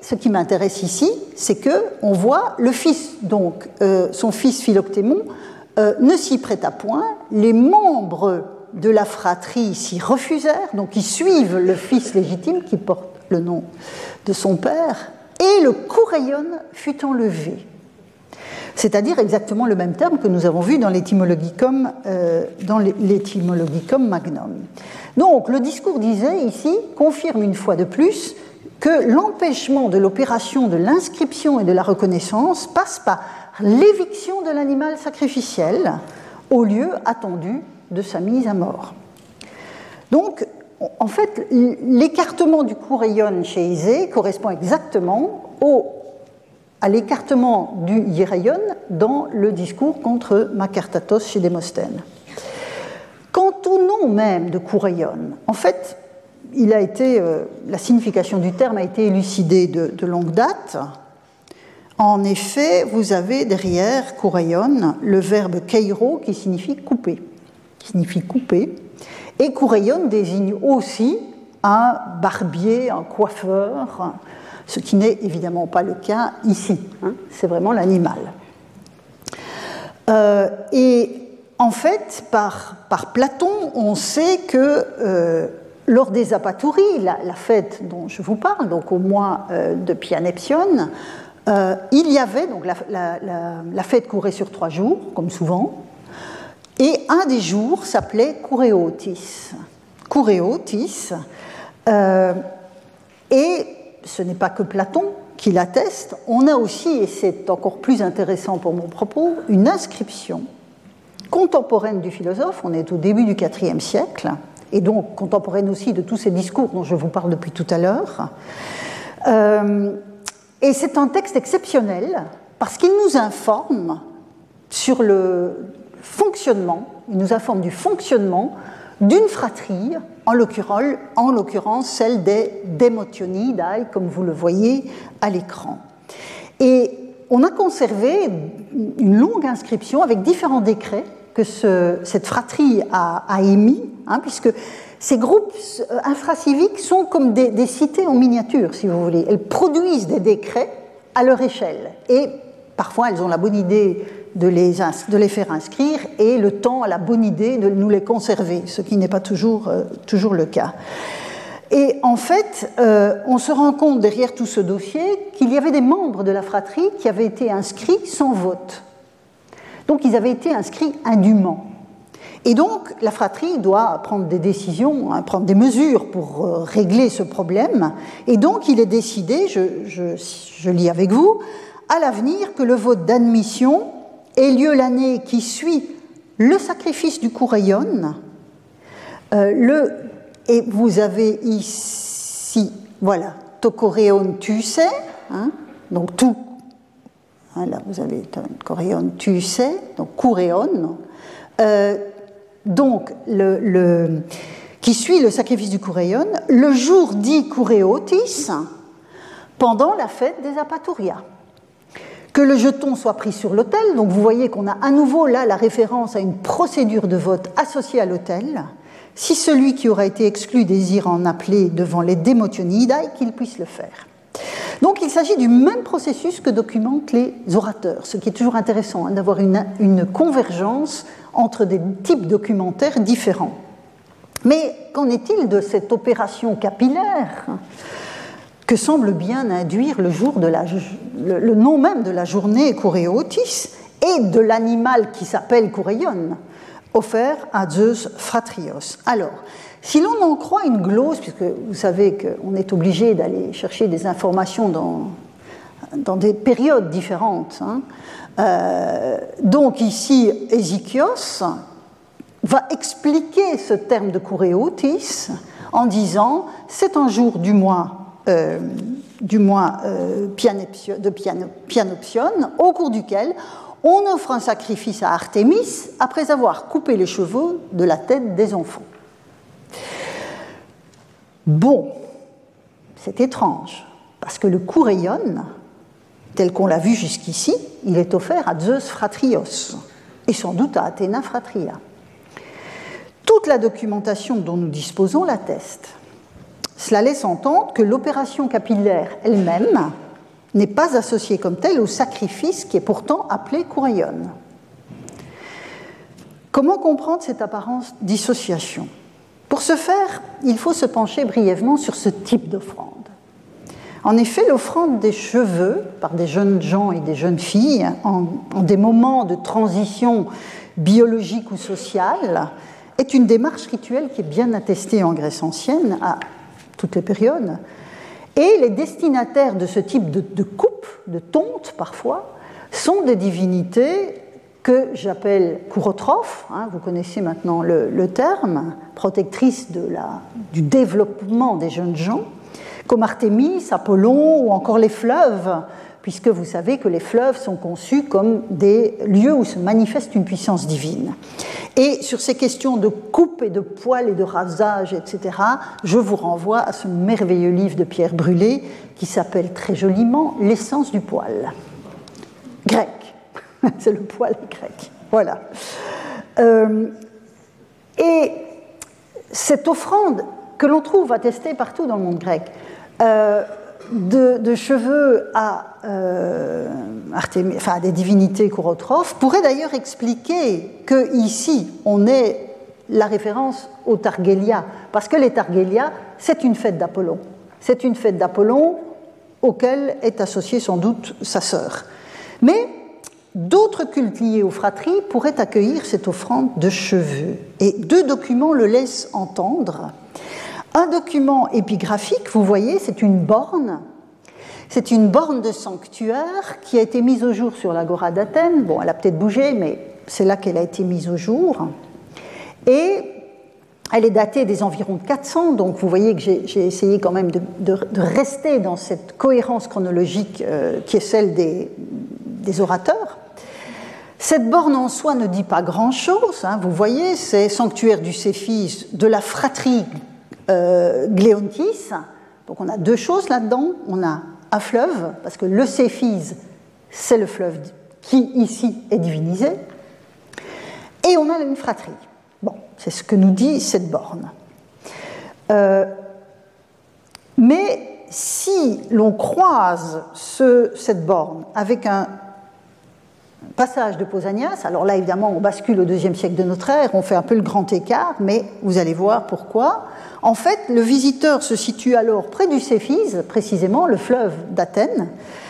ce qui m'intéresse ici, c'est qu'on voit le fils, donc euh, son fils Philoctémon, euh, ne s'y prêta point, les membres de la fratrie s'y refusèrent, donc ils suivent le fils légitime qui porte le nom de son père, et le coureion fut enlevé. C'est-à-dire exactement le même terme que nous avons vu dans l'Etymologicum, euh, dans l'Etymologicum Magnum. Donc le discours d'Isée ici confirme une fois de plus que l'empêchement de l'opération de l'inscription et de la reconnaissance passe par l'éviction de l'animal sacrificiel au lieu attendu de sa mise à mort. Donc, en fait, l'écartement du coureion chez Isée correspond exactement au, à l'écartement du hiereion dans le discours contre Makartatos chez Démosthène. Quant au nom même de coureion, en fait, il a été, euh, la signification du terme a été élucidée de, de longue date. En effet, vous avez derrière coureion le verbe keiro qui signifie couper, qui signifie couper, et coureion désigne aussi un barbier, un coiffeur, ce qui n'est évidemment pas le cas ici, hein, c'est vraiment l'animal. Euh, et en fait, par, par Platon, on sait que euh, lors des apatouries, la, la fête dont je vous parle, donc au mois euh, de Pianepsion, euh, il y avait, donc la, la, la, la fête courait sur trois jours, comme souvent, et un des jours s'appelait Coureotis. Coureotis, euh, et ce n'est pas que Platon qui l'atteste, on a aussi, et c'est encore plus intéressant pour mon propos, une inscription contemporaine du philosophe, on est au début du quatrième siècle, et donc contemporaine aussi de tous ces discours dont je vous parle depuis tout à l'heure. Euh, et c'est un texte exceptionnel parce qu'il nous informe sur le fonctionnement, il nous informe du fonctionnement d'une fratrie, en l'occurrence, en l'occurrence celle des Demotionidae, comme vous le voyez à l'écran. Et on a conservé une longue inscription avec différents décrets que ce, cette fratrie a, a émis, hein, puisque ces groupes infraciviques sont comme des, des cités en miniature, si vous voulez. Elles produisent des décrets à leur échelle. Et parfois, elles ont la bonne idée de les, de les faire inscrire et le temps a la bonne idée de nous les conserver, ce qui n'est pas toujours, euh, toujours le cas. Et en fait, euh, on se rend compte derrière tout ce dossier qu'il y avait des membres de la fratrie qui avaient été inscrits sans vote. Donc ils avaient été inscrits indûment. Et donc la fratrie doit prendre des décisions, hein, prendre des mesures pour euh, régler ce problème. Et donc il est décidé, je, je, je lis avec vous, à l'avenir que le vote d'admission ait lieu l'année qui suit le sacrifice du coureion, euh, le Et vous avez ici, voilà, to coureion tusse, hein, donc tout, hein, là vous avez coureion tusse, donc coureion, euh, donc le, le, qui suit le sacrifice du coureion, le jour dit coureotis, pendant la fête des apatouria. Que le jeton soit pris sur l'autel, donc vous voyez qu'on a à nouveau là la référence à une procédure de vote associée à l'autel. Si celui qui aura été exclu désire en appeler devant les Demotionidae, qu'il puisse le faire. Donc il s'agit du même processus que documentent les orateurs, ce qui est toujours intéressant, hein, d'avoir une, une convergence entre des types documentaires différents. Mais qu'en est-il de cette opération capillaire que semble bien induire le, jour de la, le, le nom même de la journée Coureotis et de l'animal qui s'appelle coureion, offert à Zeus Fratrios. Alors, si l'on en croit une glose, puisque vous savez qu'on est obligé d'aller chercher des informations dans, dans des périodes différentes, hein, euh, donc ici, Ézéchios va expliquer ce terme de coureotis en disant « c'est un jour du mois, euh, du mois euh, de Pianoption, au cours duquel on offre un sacrifice à Artémis après avoir coupé les cheveux de la tête des enfants. » Bon, c'est étrange, parce que le coureion, tel qu'on l'a vu jusqu'ici, il est offert à Zeus Fratrios, et sans doute à Athéna Fratria. Toute la documentation dont nous disposons l'atteste. cela laisse entendre que l'opération capillaire elle-même n'est pas associée comme telle au sacrifice qui est pourtant appelé kouraion. Comment comprendre cette apparence dissociation? Pour ce faire, il faut se pencher brièvement sur ce type d'offrande. En effet, l'offrande des cheveux par des jeunes gens et des jeunes filles en, en des moments de transition biologique ou sociale est une démarche rituelle qui est bien attestée en Grèce ancienne à toutes les périodes. Et les destinataires de ce type de, de coupe, de tonte parfois, sont des divinités que j'appelle courotrophes, hein, vous connaissez maintenant le, le terme, protectrices de la, du développement des jeunes gens, comme Artémis, Apollon ou encore les fleuves, puisque vous savez que les fleuves sont conçus comme des lieux où se manifeste une puissance divine. Et sur ces questions de coupe et de poil et de rasage, et cetera, je vous renvoie à ce merveilleux livre de Pierre Brulé qui s'appelle très joliment « L'essence du poil ». Grec, c'est le poil grec. Voilà. Euh, et cette offrande que l'on trouve attestée partout dans le monde grec, euh, de, de cheveux à, euh, Artémis, enfin, à des divinités courotrophes, pourrait d'ailleurs expliquer qu'ici, on ait la référence aux Targélia, parce que les Targélia, c'est une fête d'Apollon. C'est une fête d'Apollon auquel est associée sans doute sa sœur. Mais d'autres cultes liés aux fratries pourraient accueillir cette offrande de cheveux. Et deux documents le laissent entendre. Un document épigraphique, vous voyez, c'est une borne. C'est une borne de sanctuaire qui a été mise au jour sur l'agora d'Athènes. Bon, elle a peut-être bougé, mais c'est là qu'elle a été mise au jour. Et elle est datée des environs de quatre cents, donc vous voyez que j'ai, j'ai essayé quand même de, de, de rester dans cette cohérence chronologique euh, qui est celle des, des orateurs. Cette borne en soi ne dit pas grand-chose, hein, vous voyez, c'est sanctuaire du Céphis, de la fratrie euh, Gléontis. Donc on a deux choses là-dedans, on a un fleuve, parce que le Céphis, c'est le fleuve qui ici est divinisé, et on a une fratrie. Bon, c'est ce que nous dit cette borne. Euh, mais si l'on croise ce, cette borne avec un passage de Pausanias, alors là évidemment on bascule au deuxième siècle de notre ère, on fait un peu le grand écart, mais vous allez voir pourquoi. En fait, le visiteur se situe alors près du Céphis, précisément le fleuve d'Athènes,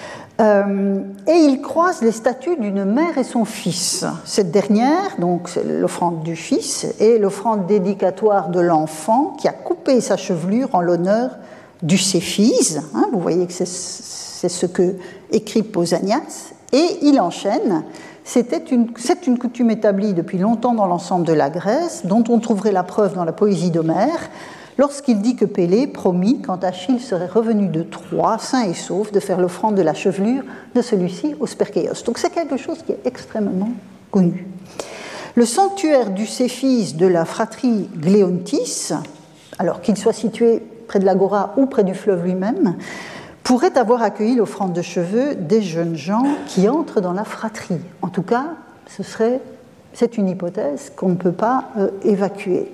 euh, et il croise les statues d'une mère et son fils. Cette dernière, donc c'est l'offrande du fils, et l'offrande dédicatoire de l'enfant qui a coupé sa chevelure en l'honneur du Céphis. Hein, vous voyez que c'est, c'est ce que écrit Pausanias. Et il enchaîne, C'était une, c'est une coutume établie depuis longtemps dans l'ensemble de la Grèce, dont on trouverait la preuve dans la poésie d'Homère, lorsqu'il dit que Pélée promit, quand Achille serait revenu de Troie, sain et sauf, de faire l'offrande de la chevelure de celui-ci au Spercheios. Donc c'est quelque chose qui est extrêmement connu. Le sanctuaire du Céphis de la fratrie Gléontis, alors qu'il soit situé près de l'agora ou près du fleuve lui-même, pourrait avoir accueilli l'offrande de cheveux des jeunes gens qui entrent dans la fratrie. En tout cas, ce serait, c'est une hypothèse qu'on ne peut pas euh, évacuer.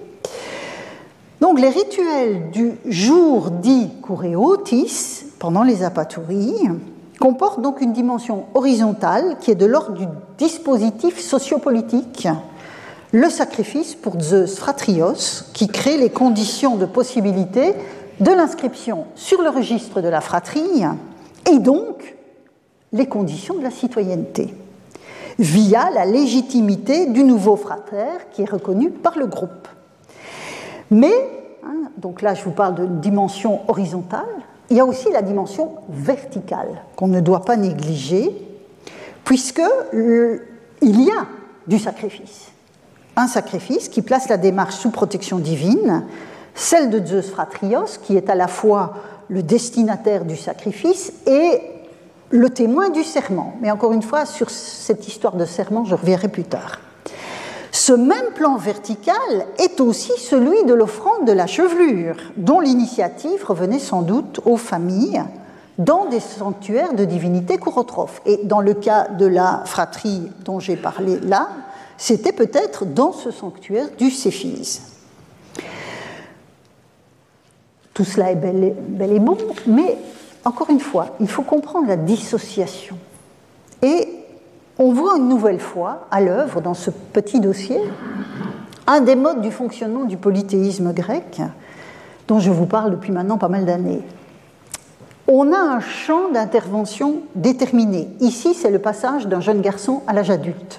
Donc les rituels du jour dit Kouréotis, pendant les apatouries, comportent donc une dimension horizontale qui est de l'ordre du dispositif sociopolitique, le sacrifice pour Zeus Fratrios, qui crée les conditions de possibilité de l'inscription sur le registre de la fratrie et donc les conditions de la citoyenneté, via la légitimité du nouveau frater qui est reconnu par le groupe. Mais, hein, donc là je vous parle d'une dimension horizontale, il y a aussi la dimension verticale qu'on ne doit pas négliger, puisque le, il y a du sacrifice. Un sacrifice qui place la démarche sous protection divine, celle de Zeus Fratrios, qui est à la fois le destinataire du sacrifice et le témoin du serment. Mais encore une fois, sur cette histoire de serment, je reviendrai plus tard. Ce même plan vertical est aussi celui de l'offrande de la chevelure, dont l'initiative revenait sans doute aux familles dans des sanctuaires de divinités courotrophes. Et dans le cas de la fratrie dont j'ai parlé là, c'était peut-être dans ce sanctuaire du Céphis. Tout cela est bel et, bel et bon, mais encore une fois, il faut comprendre la dissociation. Et on voit une nouvelle fois à l'œuvre dans ce petit dossier un des modes du fonctionnement du polythéisme grec dont je vous parle depuis maintenant pas mal d'années. On a un champ d'intervention déterminé. Ici, c'est le passage d'un jeune garçon à l'âge adulte.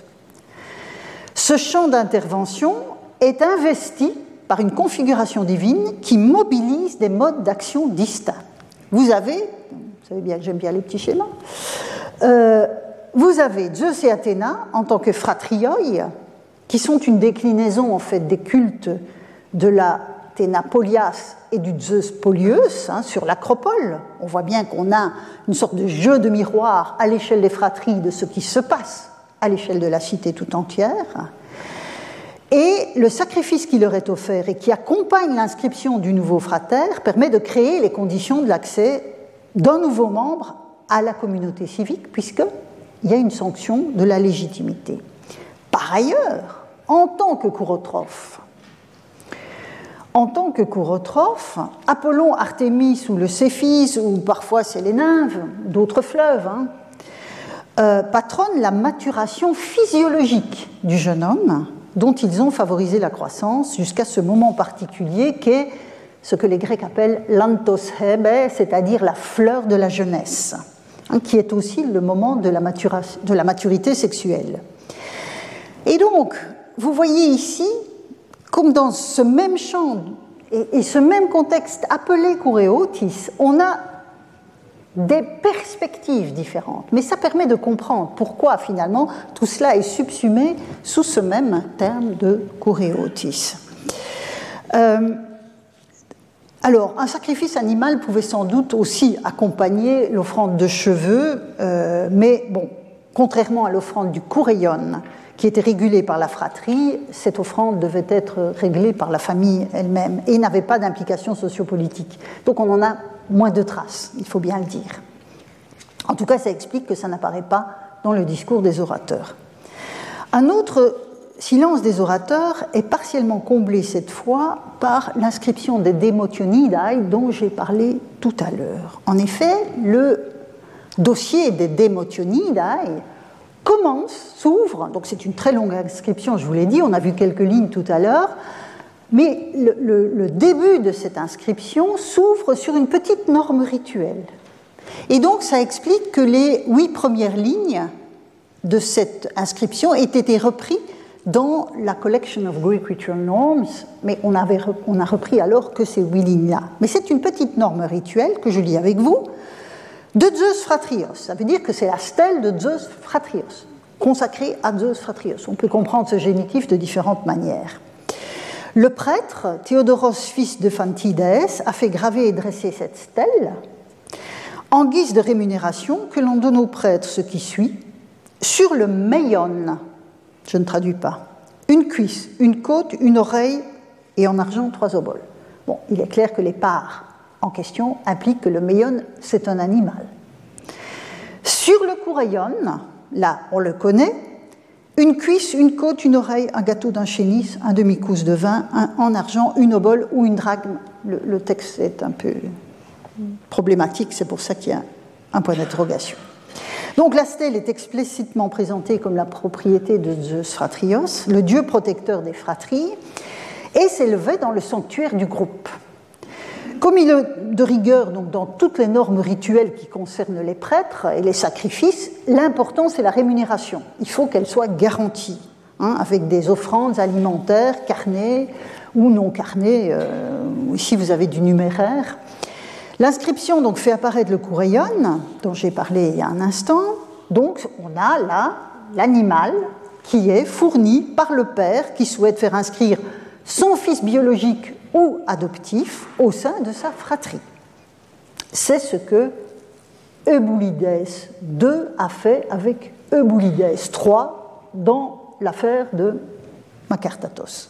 Ce champ d'intervention est investi par une configuration divine qui mobilise des modes d'action distincts. Vous avez, vous savez bien que j'aime bien les petits schémas, euh, vous avez Zeus et Athéna en tant que fratrioi, qui sont une déclinaison en fait des cultes de la Athéna Polias et du Zeus Polieus, hein, sur l'acropole. On voit bien qu'on a une sorte de jeu de miroir à l'échelle des fratries de ce qui se passe à l'échelle de la cité tout entière. Et le sacrifice qui leur est offert et qui accompagne l'inscription du nouveau frater permet de créer les conditions de l'accès d'un nouveau membre à la communauté civique, puisqu'il y a une sanction de la légitimité. Par ailleurs, en tant que chourotrophe, En tant que chourotrophe, Apollon, Artémis ou le Céphis, ou parfois c'est les nymphes, d'autres fleuves, hein, euh, patronnent la maturation physiologique du jeune homme, dont ils ont favorisé la croissance jusqu'à ce moment particulier qu'est ce que les Grecs appellent l'antoshebe, c'est-à-dire la fleur de la jeunesse, hein, qui est aussi le moment de la, matura- de la maturité sexuelle. Et donc, vous voyez ici, comme dans ce même champ et, et ce même contexte appelé choréotis, on a des perspectives différentes. Mais ça permet de comprendre pourquoi, finalement, tout cela est subsumé sous ce même terme de choréotis. Euh, alors, un sacrifice animal pouvait sans doute aussi accompagner l'offrande de cheveux, euh, mais bon, contrairement à l'offrande du choureion, qui était régulée par la fratrie, cette offrande devait être réglée par la famille elle-même et n'avait pas d'implication sociopolitique. Donc on en a moins de traces, il faut bien le dire. En tout cas, ça explique que ça n'apparaît pas dans le discours des orateurs. Un autre silence des orateurs est partiellement comblé cette fois par l'inscription des Demotionidae dont j'ai parlé tout à l'heure. En effet, le dossier des Demotionidae commence, s'ouvre, donc c'est une très longue inscription, je vous l'ai dit, on a vu quelques lignes tout à l'heure, mais le, le, le début de cette inscription s'ouvre sur une petite norme rituelle. Et donc ça explique que les huit premières lignes de cette inscription aient été reprises dans la Collection of Greek Ritual Norms, mais on, avait, on a repris alors que ces huit lignes-là. Mais c'est une petite norme rituelle que je lis avec vous, de Zeus Fratrios. Ça veut dire que c'est la stèle de Zeus Fratrios, consacrée à Zeus Fratrios. On peut comprendre ce génitif de différentes manières. Le prêtre, Théodoros, fils de Phantides, a fait graver et dresser cette stèle en guise de rémunération que l'on donne au prêtre ce qui suit, sur le meion, je ne traduis pas, une cuisse, une côte, une oreille et en argent trois oboles. Bon, il est clair que les parts en question implique que le meion, c'est un animal. Sur le choureion, là, on le connaît, une cuisse, une côte, une oreille, un gâteau d'un chénis, un demi-cousse de vin, un, en argent, une obole ou une drachme. Le, le texte est un peu problématique, c'est pour ça qu'il y a un point d'interrogation. Donc la stèle est explicitement présentée comme la propriété de Zeus Fratrios, le dieu protecteur des fratries, et s'élevait dans le sanctuaire du groupe. Comme il est de rigueur donc, dans toutes les normes rituelles qui concernent les prêtres et les sacrifices, l'important c'est la rémunération. Il faut qu'elle soit garantie, hein, avec des offrandes alimentaires, carnées ou non carnées. Euh, ici vous avez du numéraire. L'inscription donc, fait apparaître le choureion, dont j'ai parlé il y a un instant. Donc on a là l'animal qui est fourni par le père qui souhaite faire inscrire son fils biologique ou adoptif au sein de sa fratrie. C'est ce que Euboulides deux a fait avec Euboulides trois dans l'affaire de Makartatos.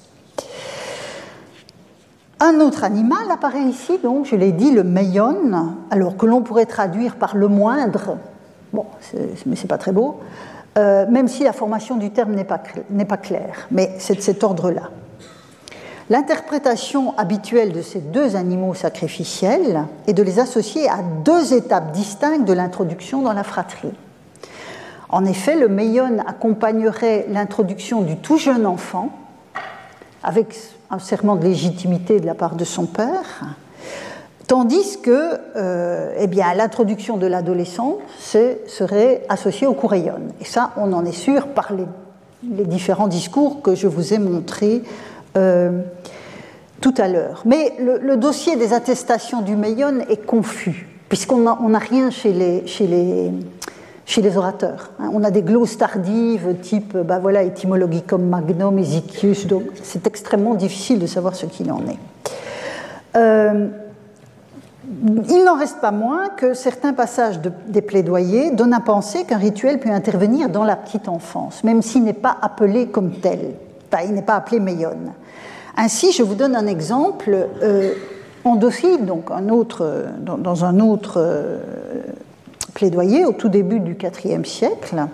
Un autre animal apparaît ici, donc je l'ai dit, le meion, alors que l'on pourrait traduire par le moindre, bon, c'est, mais c'est pas très beau, euh, même si la formation du terme n'est pas, n'est pas claire, mais c'est de cet ordre-là. L'interprétation habituelle de ces deux animaux sacrificiels est de les associer à deux étapes distinctes de l'introduction dans la fratrie. En effet, le meion accompagnerait l'introduction du tout jeune enfant avec un serment de légitimité de la part de son père, tandis que euh, eh bien, l'introduction de l'adolescent serait associée au kureion. Et ça, on en est sûr par les, les différents discours que je vous ai montrés euh, tout à l'heure. Mais le, le dossier des attestations du meion est confus, puisqu'on n'a rien chez les, chez, les, chez les orateurs. On a des glosses tardives, type bah voilà, etymologicum magnum, Hesychius, donc c'est extrêmement difficile de savoir ce qu'il en est. Euh, Il n'en reste pas moins que certains passages de, des plaidoyers donnent à penser qu'un rituel peut intervenir dans la petite enfance, même s'il n'est pas appelé comme tel. Enfin, il n'est pas appelé meion. Ainsi, je vous donne un exemple euh, en docile, donc un autre, dans, dans un autre euh, plaidoyer, au tout début du quatrième siècle,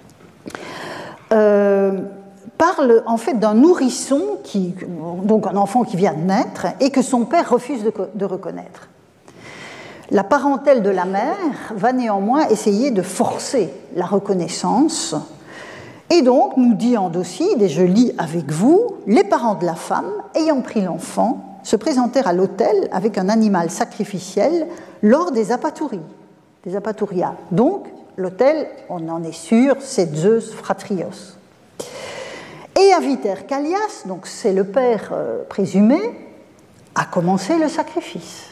euh, parle en fait d'un nourrisson, qui, donc un enfant qui vient de naître, et que son père refuse de, de reconnaître. La parentèle de la mère va néanmoins essayer de forcer la reconnaissance. Et donc, nous dit Endocide, et je lis avec vous, les parents de la femme, ayant pris l'enfant, se présentèrent à l'autel avec un animal sacrificiel lors des apatouries, des apatouria. Donc, l'autel, on en est sûr, c'est Zeus Fratrios. Et invitèrent Callias, donc c'est le père euh, présumé, à commencer le sacrifice.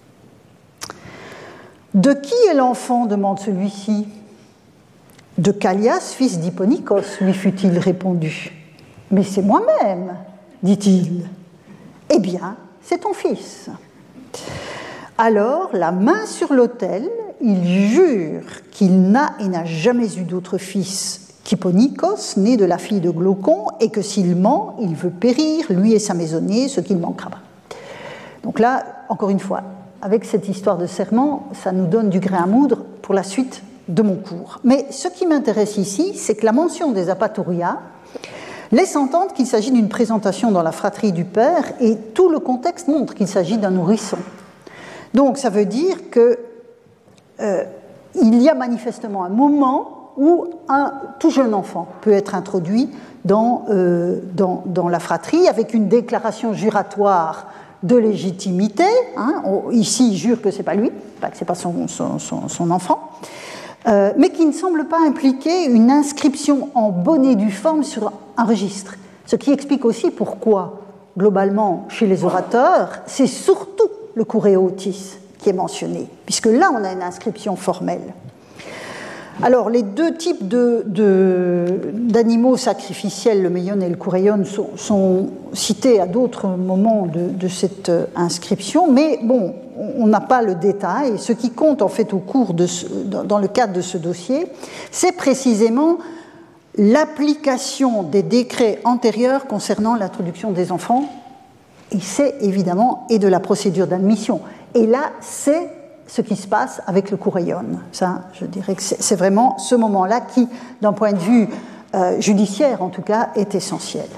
De qui est l'enfant demande celui-ci. De Callias, fils d'Hipponikos, lui fut-il répondu. Mais c'est moi-même, dit-il. Eh bien, c'est ton fils. Alors, la main sur l'autel, il jure qu'il n'a et n'a jamais eu d'autre fils qu'Hipponikos, né de la fille de Glaucon, et que s'il ment, il veut périr, lui et sa maisonnée, ce qu'il manquera pas. Donc là, encore une fois, avec cette histoire de serment, ça nous donne du grain à moudre pour la suite de mon cours. Mais ce qui m'intéresse ici, c'est que la mention des apatouria laisse entendre qu'il s'agit d'une présentation dans la fratrie du père, et tout le contexte montre qu'il s'agit d'un nourrisson. Donc ça veut dire que euh, il y a manifestement un moment où un tout jeune enfant peut être introduit dans, euh, dans, dans la fratrie avec une déclaration juratoire de légitimité. Hein, ici, il jure que ce n'est pas lui, pas que ce n'est pas son, son, son, son enfant, euh, mais qui ne semble pas impliquer une inscription en bonne et due forme sur un registre. Ce qui explique aussi pourquoi, globalement, chez les orateurs, c'est surtout le kureotis qui est mentionné, puisque là, on a une inscription formelle. Alors, les deux types de, de, d'animaux sacrificiels, le meion et le kureion, sont, sont cités à d'autres moments de, de cette inscription, mais bon, on n'a pas le détail. Ce qui compte, en fait, au cours de ce, dans le cadre de ce dossier, c'est précisément l'application des décrets antérieurs concernant l'introduction des enfants, et c'est évidemment, et de la procédure d'admission. Et là, c'est ce qui se passe avec le kureion. Ça, je dirais que c'est vraiment ce moment-là qui, d'un point de vue euh, judiciaire en tout cas, est essentiel.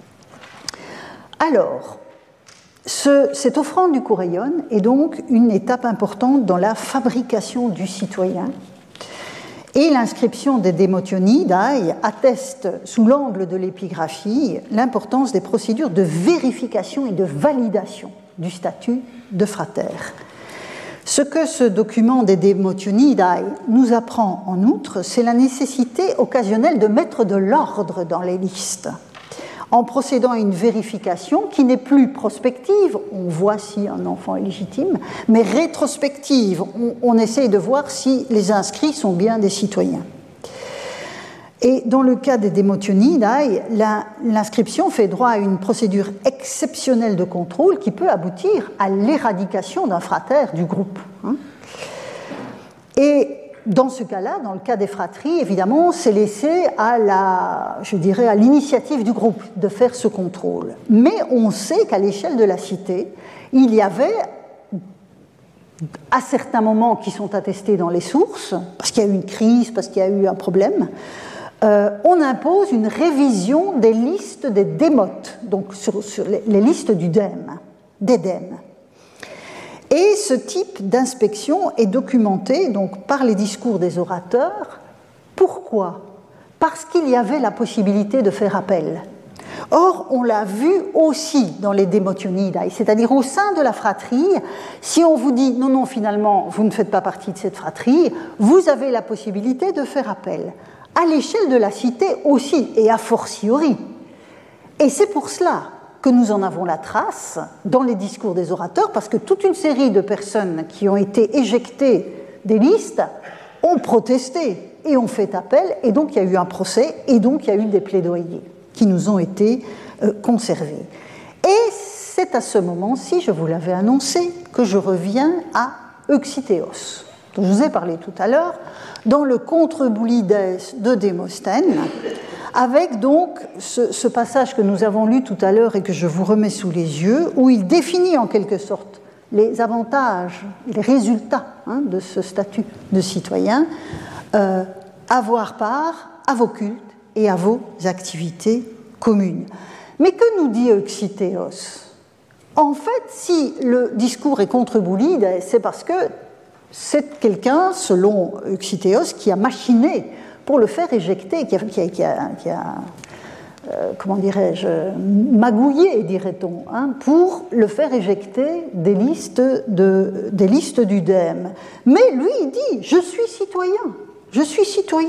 Alors, ce, cette offrande du kureion est donc une étape importante dans la fabrication du citoyen, et l'inscription des Demotionidae atteste, sous l'angle de l'épigraphie, l'importance des procédures de vérification et de validation du statut de frater. Ce que ce document des Demotionidae nous apprend en outre, c'est la nécessité occasionnelle de mettre de l'ordre dans les listes, en procédant à une vérification qui n'est plus prospective, on voit si un enfant est légitime, mais rétrospective, on, on essaye de voir si les inscrits sont bien des citoyens. Et dans le cas des Demotionidae, la, l'inscription fait droit à une procédure exceptionnelle de contrôle qui peut aboutir à l'éradication d'un frater du groupe. Et dans ce cas-là, dans le cas des fratries, évidemment, c'est laissé à la, je dirais, à l'initiative du groupe de faire ce contrôle. Mais on sait qu'à l'échelle de la cité, il y avait, à certains moments qui sont attestés dans les sources, parce qu'il y a eu une crise, parce qu'il y a eu un problème, euh, on impose une révision des listes des démotes, donc sur, sur les, les listes du dème, des dèmes. Et ce type d'inspection est documenté donc, par les discours des orateurs. Pourquoi ? Parce qu'il y avait la possibilité de faire appel. Or, on l'a vu aussi dans les Demotionidae, c'est-à-dire au sein de la fratrie, si on vous dit « non, non, finalement, vous ne faites pas partie de cette fratrie », vous avez la possibilité de faire appel. À l'échelle de la cité aussi, et a fortiori. Et c'est pour cela que nous en avons la trace dans les discours des orateurs, parce que toute une série de personnes qui ont été éjectées des listes ont protesté et ont fait appel, et donc il y a eu un procès, et donc il y a eu des plaidoyers qui nous ont été euh, conservés. Et c'est à ce moment-ci, je vous l'avais annoncé, que je reviens à Euxythéos, dont je vous ai parlé tout à l'heure, dans le Contre Boulides de Démosthène, avec donc ce, ce passage que nous avons lu tout à l'heure et que je vous remets sous les yeux, où il définit en quelque sorte les avantages, les résultats hein, de ce statut de citoyen, euh, avoir part à vos cultes et à vos activités communes. Mais que nous dit Euxythéos ? En fait, si le discours est contre Boulide, c'est parce que c'est quelqu'un, selon Euxythéos, qui a machiné pour le faire éjecter, qui a, qui a, qui a, qui a euh, comment dirais-je, magouillé, dirait-on, hein, pour le faire éjecter des listes, de, des listes du dème. Mais lui, il dit « je suis citoyen, je suis citoyen ».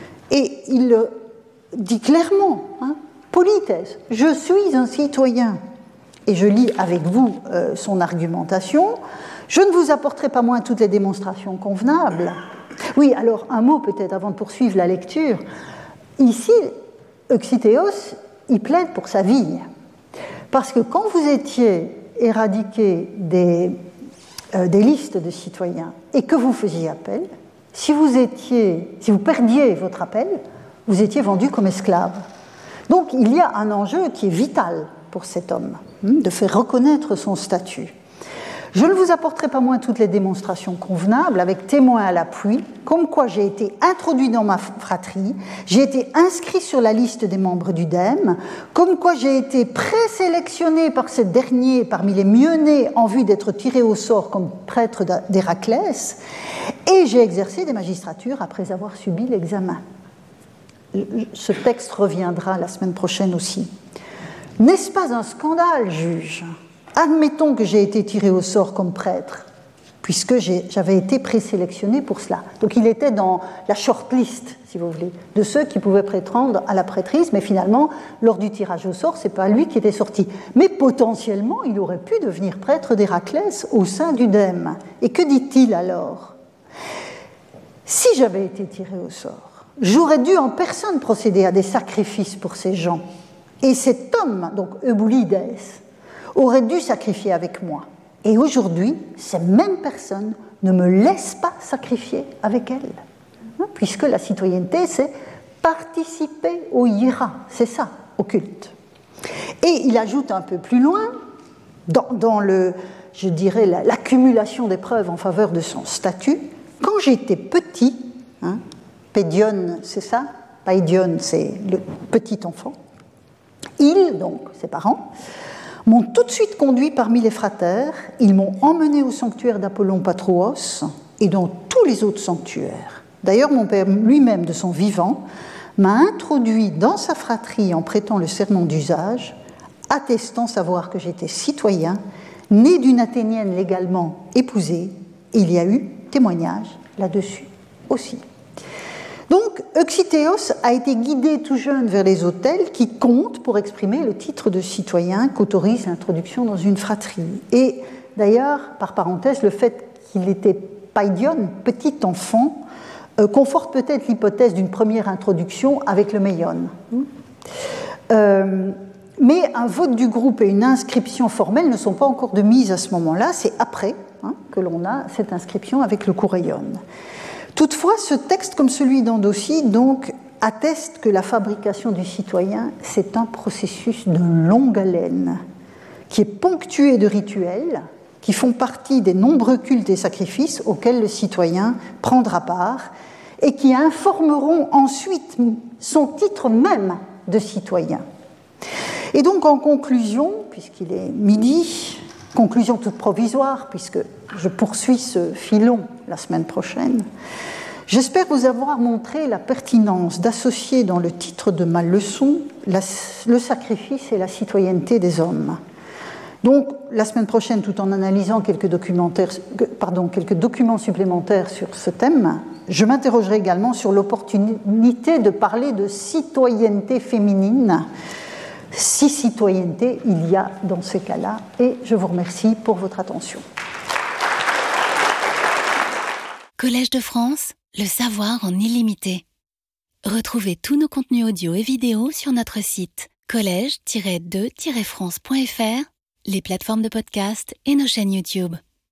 Et il le dit clairement, hein, « politesse, je suis un citoyen ». Et je lis avec vous euh, son argumentation. « Je ne vous apporterai pas moins toutes les démonstrations convenables. » Oui, alors un mot peut-être avant de poursuivre la lecture. Ici, Euxythéos, il plaide pour sa vie. Parce que quand vous étiez éradiqué des, euh, des listes de citoyens et que vous faisiez appel, si vous, étiez, si vous perdiez votre appel, vous étiez vendu comme esclave. Donc il y a un enjeu qui est vital pour cet homme, de faire reconnaître son statut. Je ne vous apporterai pas moins toutes les démonstrations convenables, avec témoins à l'appui, comme quoi j'ai été introduit dans ma fratrie, j'ai été inscrit sur la liste des membres du dème, comme quoi j'ai été présélectionné par ce dernier parmi les mieux nés en vue d'être tiré au sort comme prêtre d'Héraclès, et j'ai exercé des magistratures après avoir subi l'examen. Ce texte reviendra la semaine prochaine aussi. N'est-ce pas un scandale, juge ? Admettons que j'ai été tiré au sort comme prêtre, puisque j'avais été présélectionné pour cela. Donc il était dans la shortlist, si vous voulez, de ceux qui pouvaient prétendre à la prêtrise, mais finalement, lors du tirage au sort, ce n'est pas lui qui était sorti. Mais potentiellement, il aurait pu devenir prêtre d'Héraclès au sein du dème. Et que dit-il alors ? Si j'avais été tiré au sort, j'aurais dû en personne procéder à des sacrifices pour ces gens. Et cet homme, donc Euboulides, aurait dû sacrifier avec moi. Et aujourd'hui, ces mêmes personnes ne me laissent pas sacrifier avec elles. Puisque la citoyenneté, c'est participer au hiéra, c'est ça, au culte. Et il ajoute un peu plus loin, dans, dans le, je dirais, la, l'accumulation des preuves en faveur de son statut, quand j'étais petit, hein, pédion, c'est ça, païdion, c'est le petit enfant, ils, donc ses parents, m'ont tout de suite conduit parmi les fratères, ils m'ont emmené au sanctuaire d'Apollon Patrouos et dans tous les autres sanctuaires. D'ailleurs, mon père lui-même, de son vivant, m'a introduit dans sa fratrie en prêtant le serment d'usage, attestant savoir que j'étais citoyen, né d'une Athénienne légalement épousée, et il y a eu témoignage là-dessus aussi. Donc, Euxythéos a été guidé tout jeune vers les autels qui comptent pour exprimer le titre de citoyen qu'autorise l'introduction dans une fratrie. Et d'ailleurs, par parenthèse, le fait qu'il était païdion, petit enfant, euh, conforte peut-être l'hypothèse d'une première introduction avec le méion. Euh, mais un vote du groupe et une inscription formelle ne sont pas encore de mise à ce moment-là, c'est après hein, que l'on a cette inscription avec le koureion. Toutefois, ce texte, comme celui d'Andoci, donc, atteste que la fabrication du citoyen, c'est un processus de longue haleine, qui est ponctué de rituels, qui font partie des nombreux cultes et sacrifices auxquels le citoyen prendra part, et qui informeront ensuite son titre même de citoyen. Et donc en conclusion, puisqu'il est midi, conclusion toute provisoire, puisque je poursuis ce filon la semaine prochaine, j'espère vous avoir montré la pertinence d'associer dans le titre de ma leçon la, le sacrifice et la citoyenneté des hommes. Donc, la semaine prochaine, tout en analysant quelques, documentaires, pardon, quelques documents supplémentaires sur ce thème, je m'interrogerai également sur l'opportunité de parler de citoyenneté féminine. Si citoyenneté il y a dans ces cas-là, et je vous remercie pour votre attention. Collège de France, le savoir en illimité. Retrouvez tous nos contenus audio et vidéo sur notre site collège tiret de tiret france point f r, les plateformes de podcast et nos chaînes YouTube.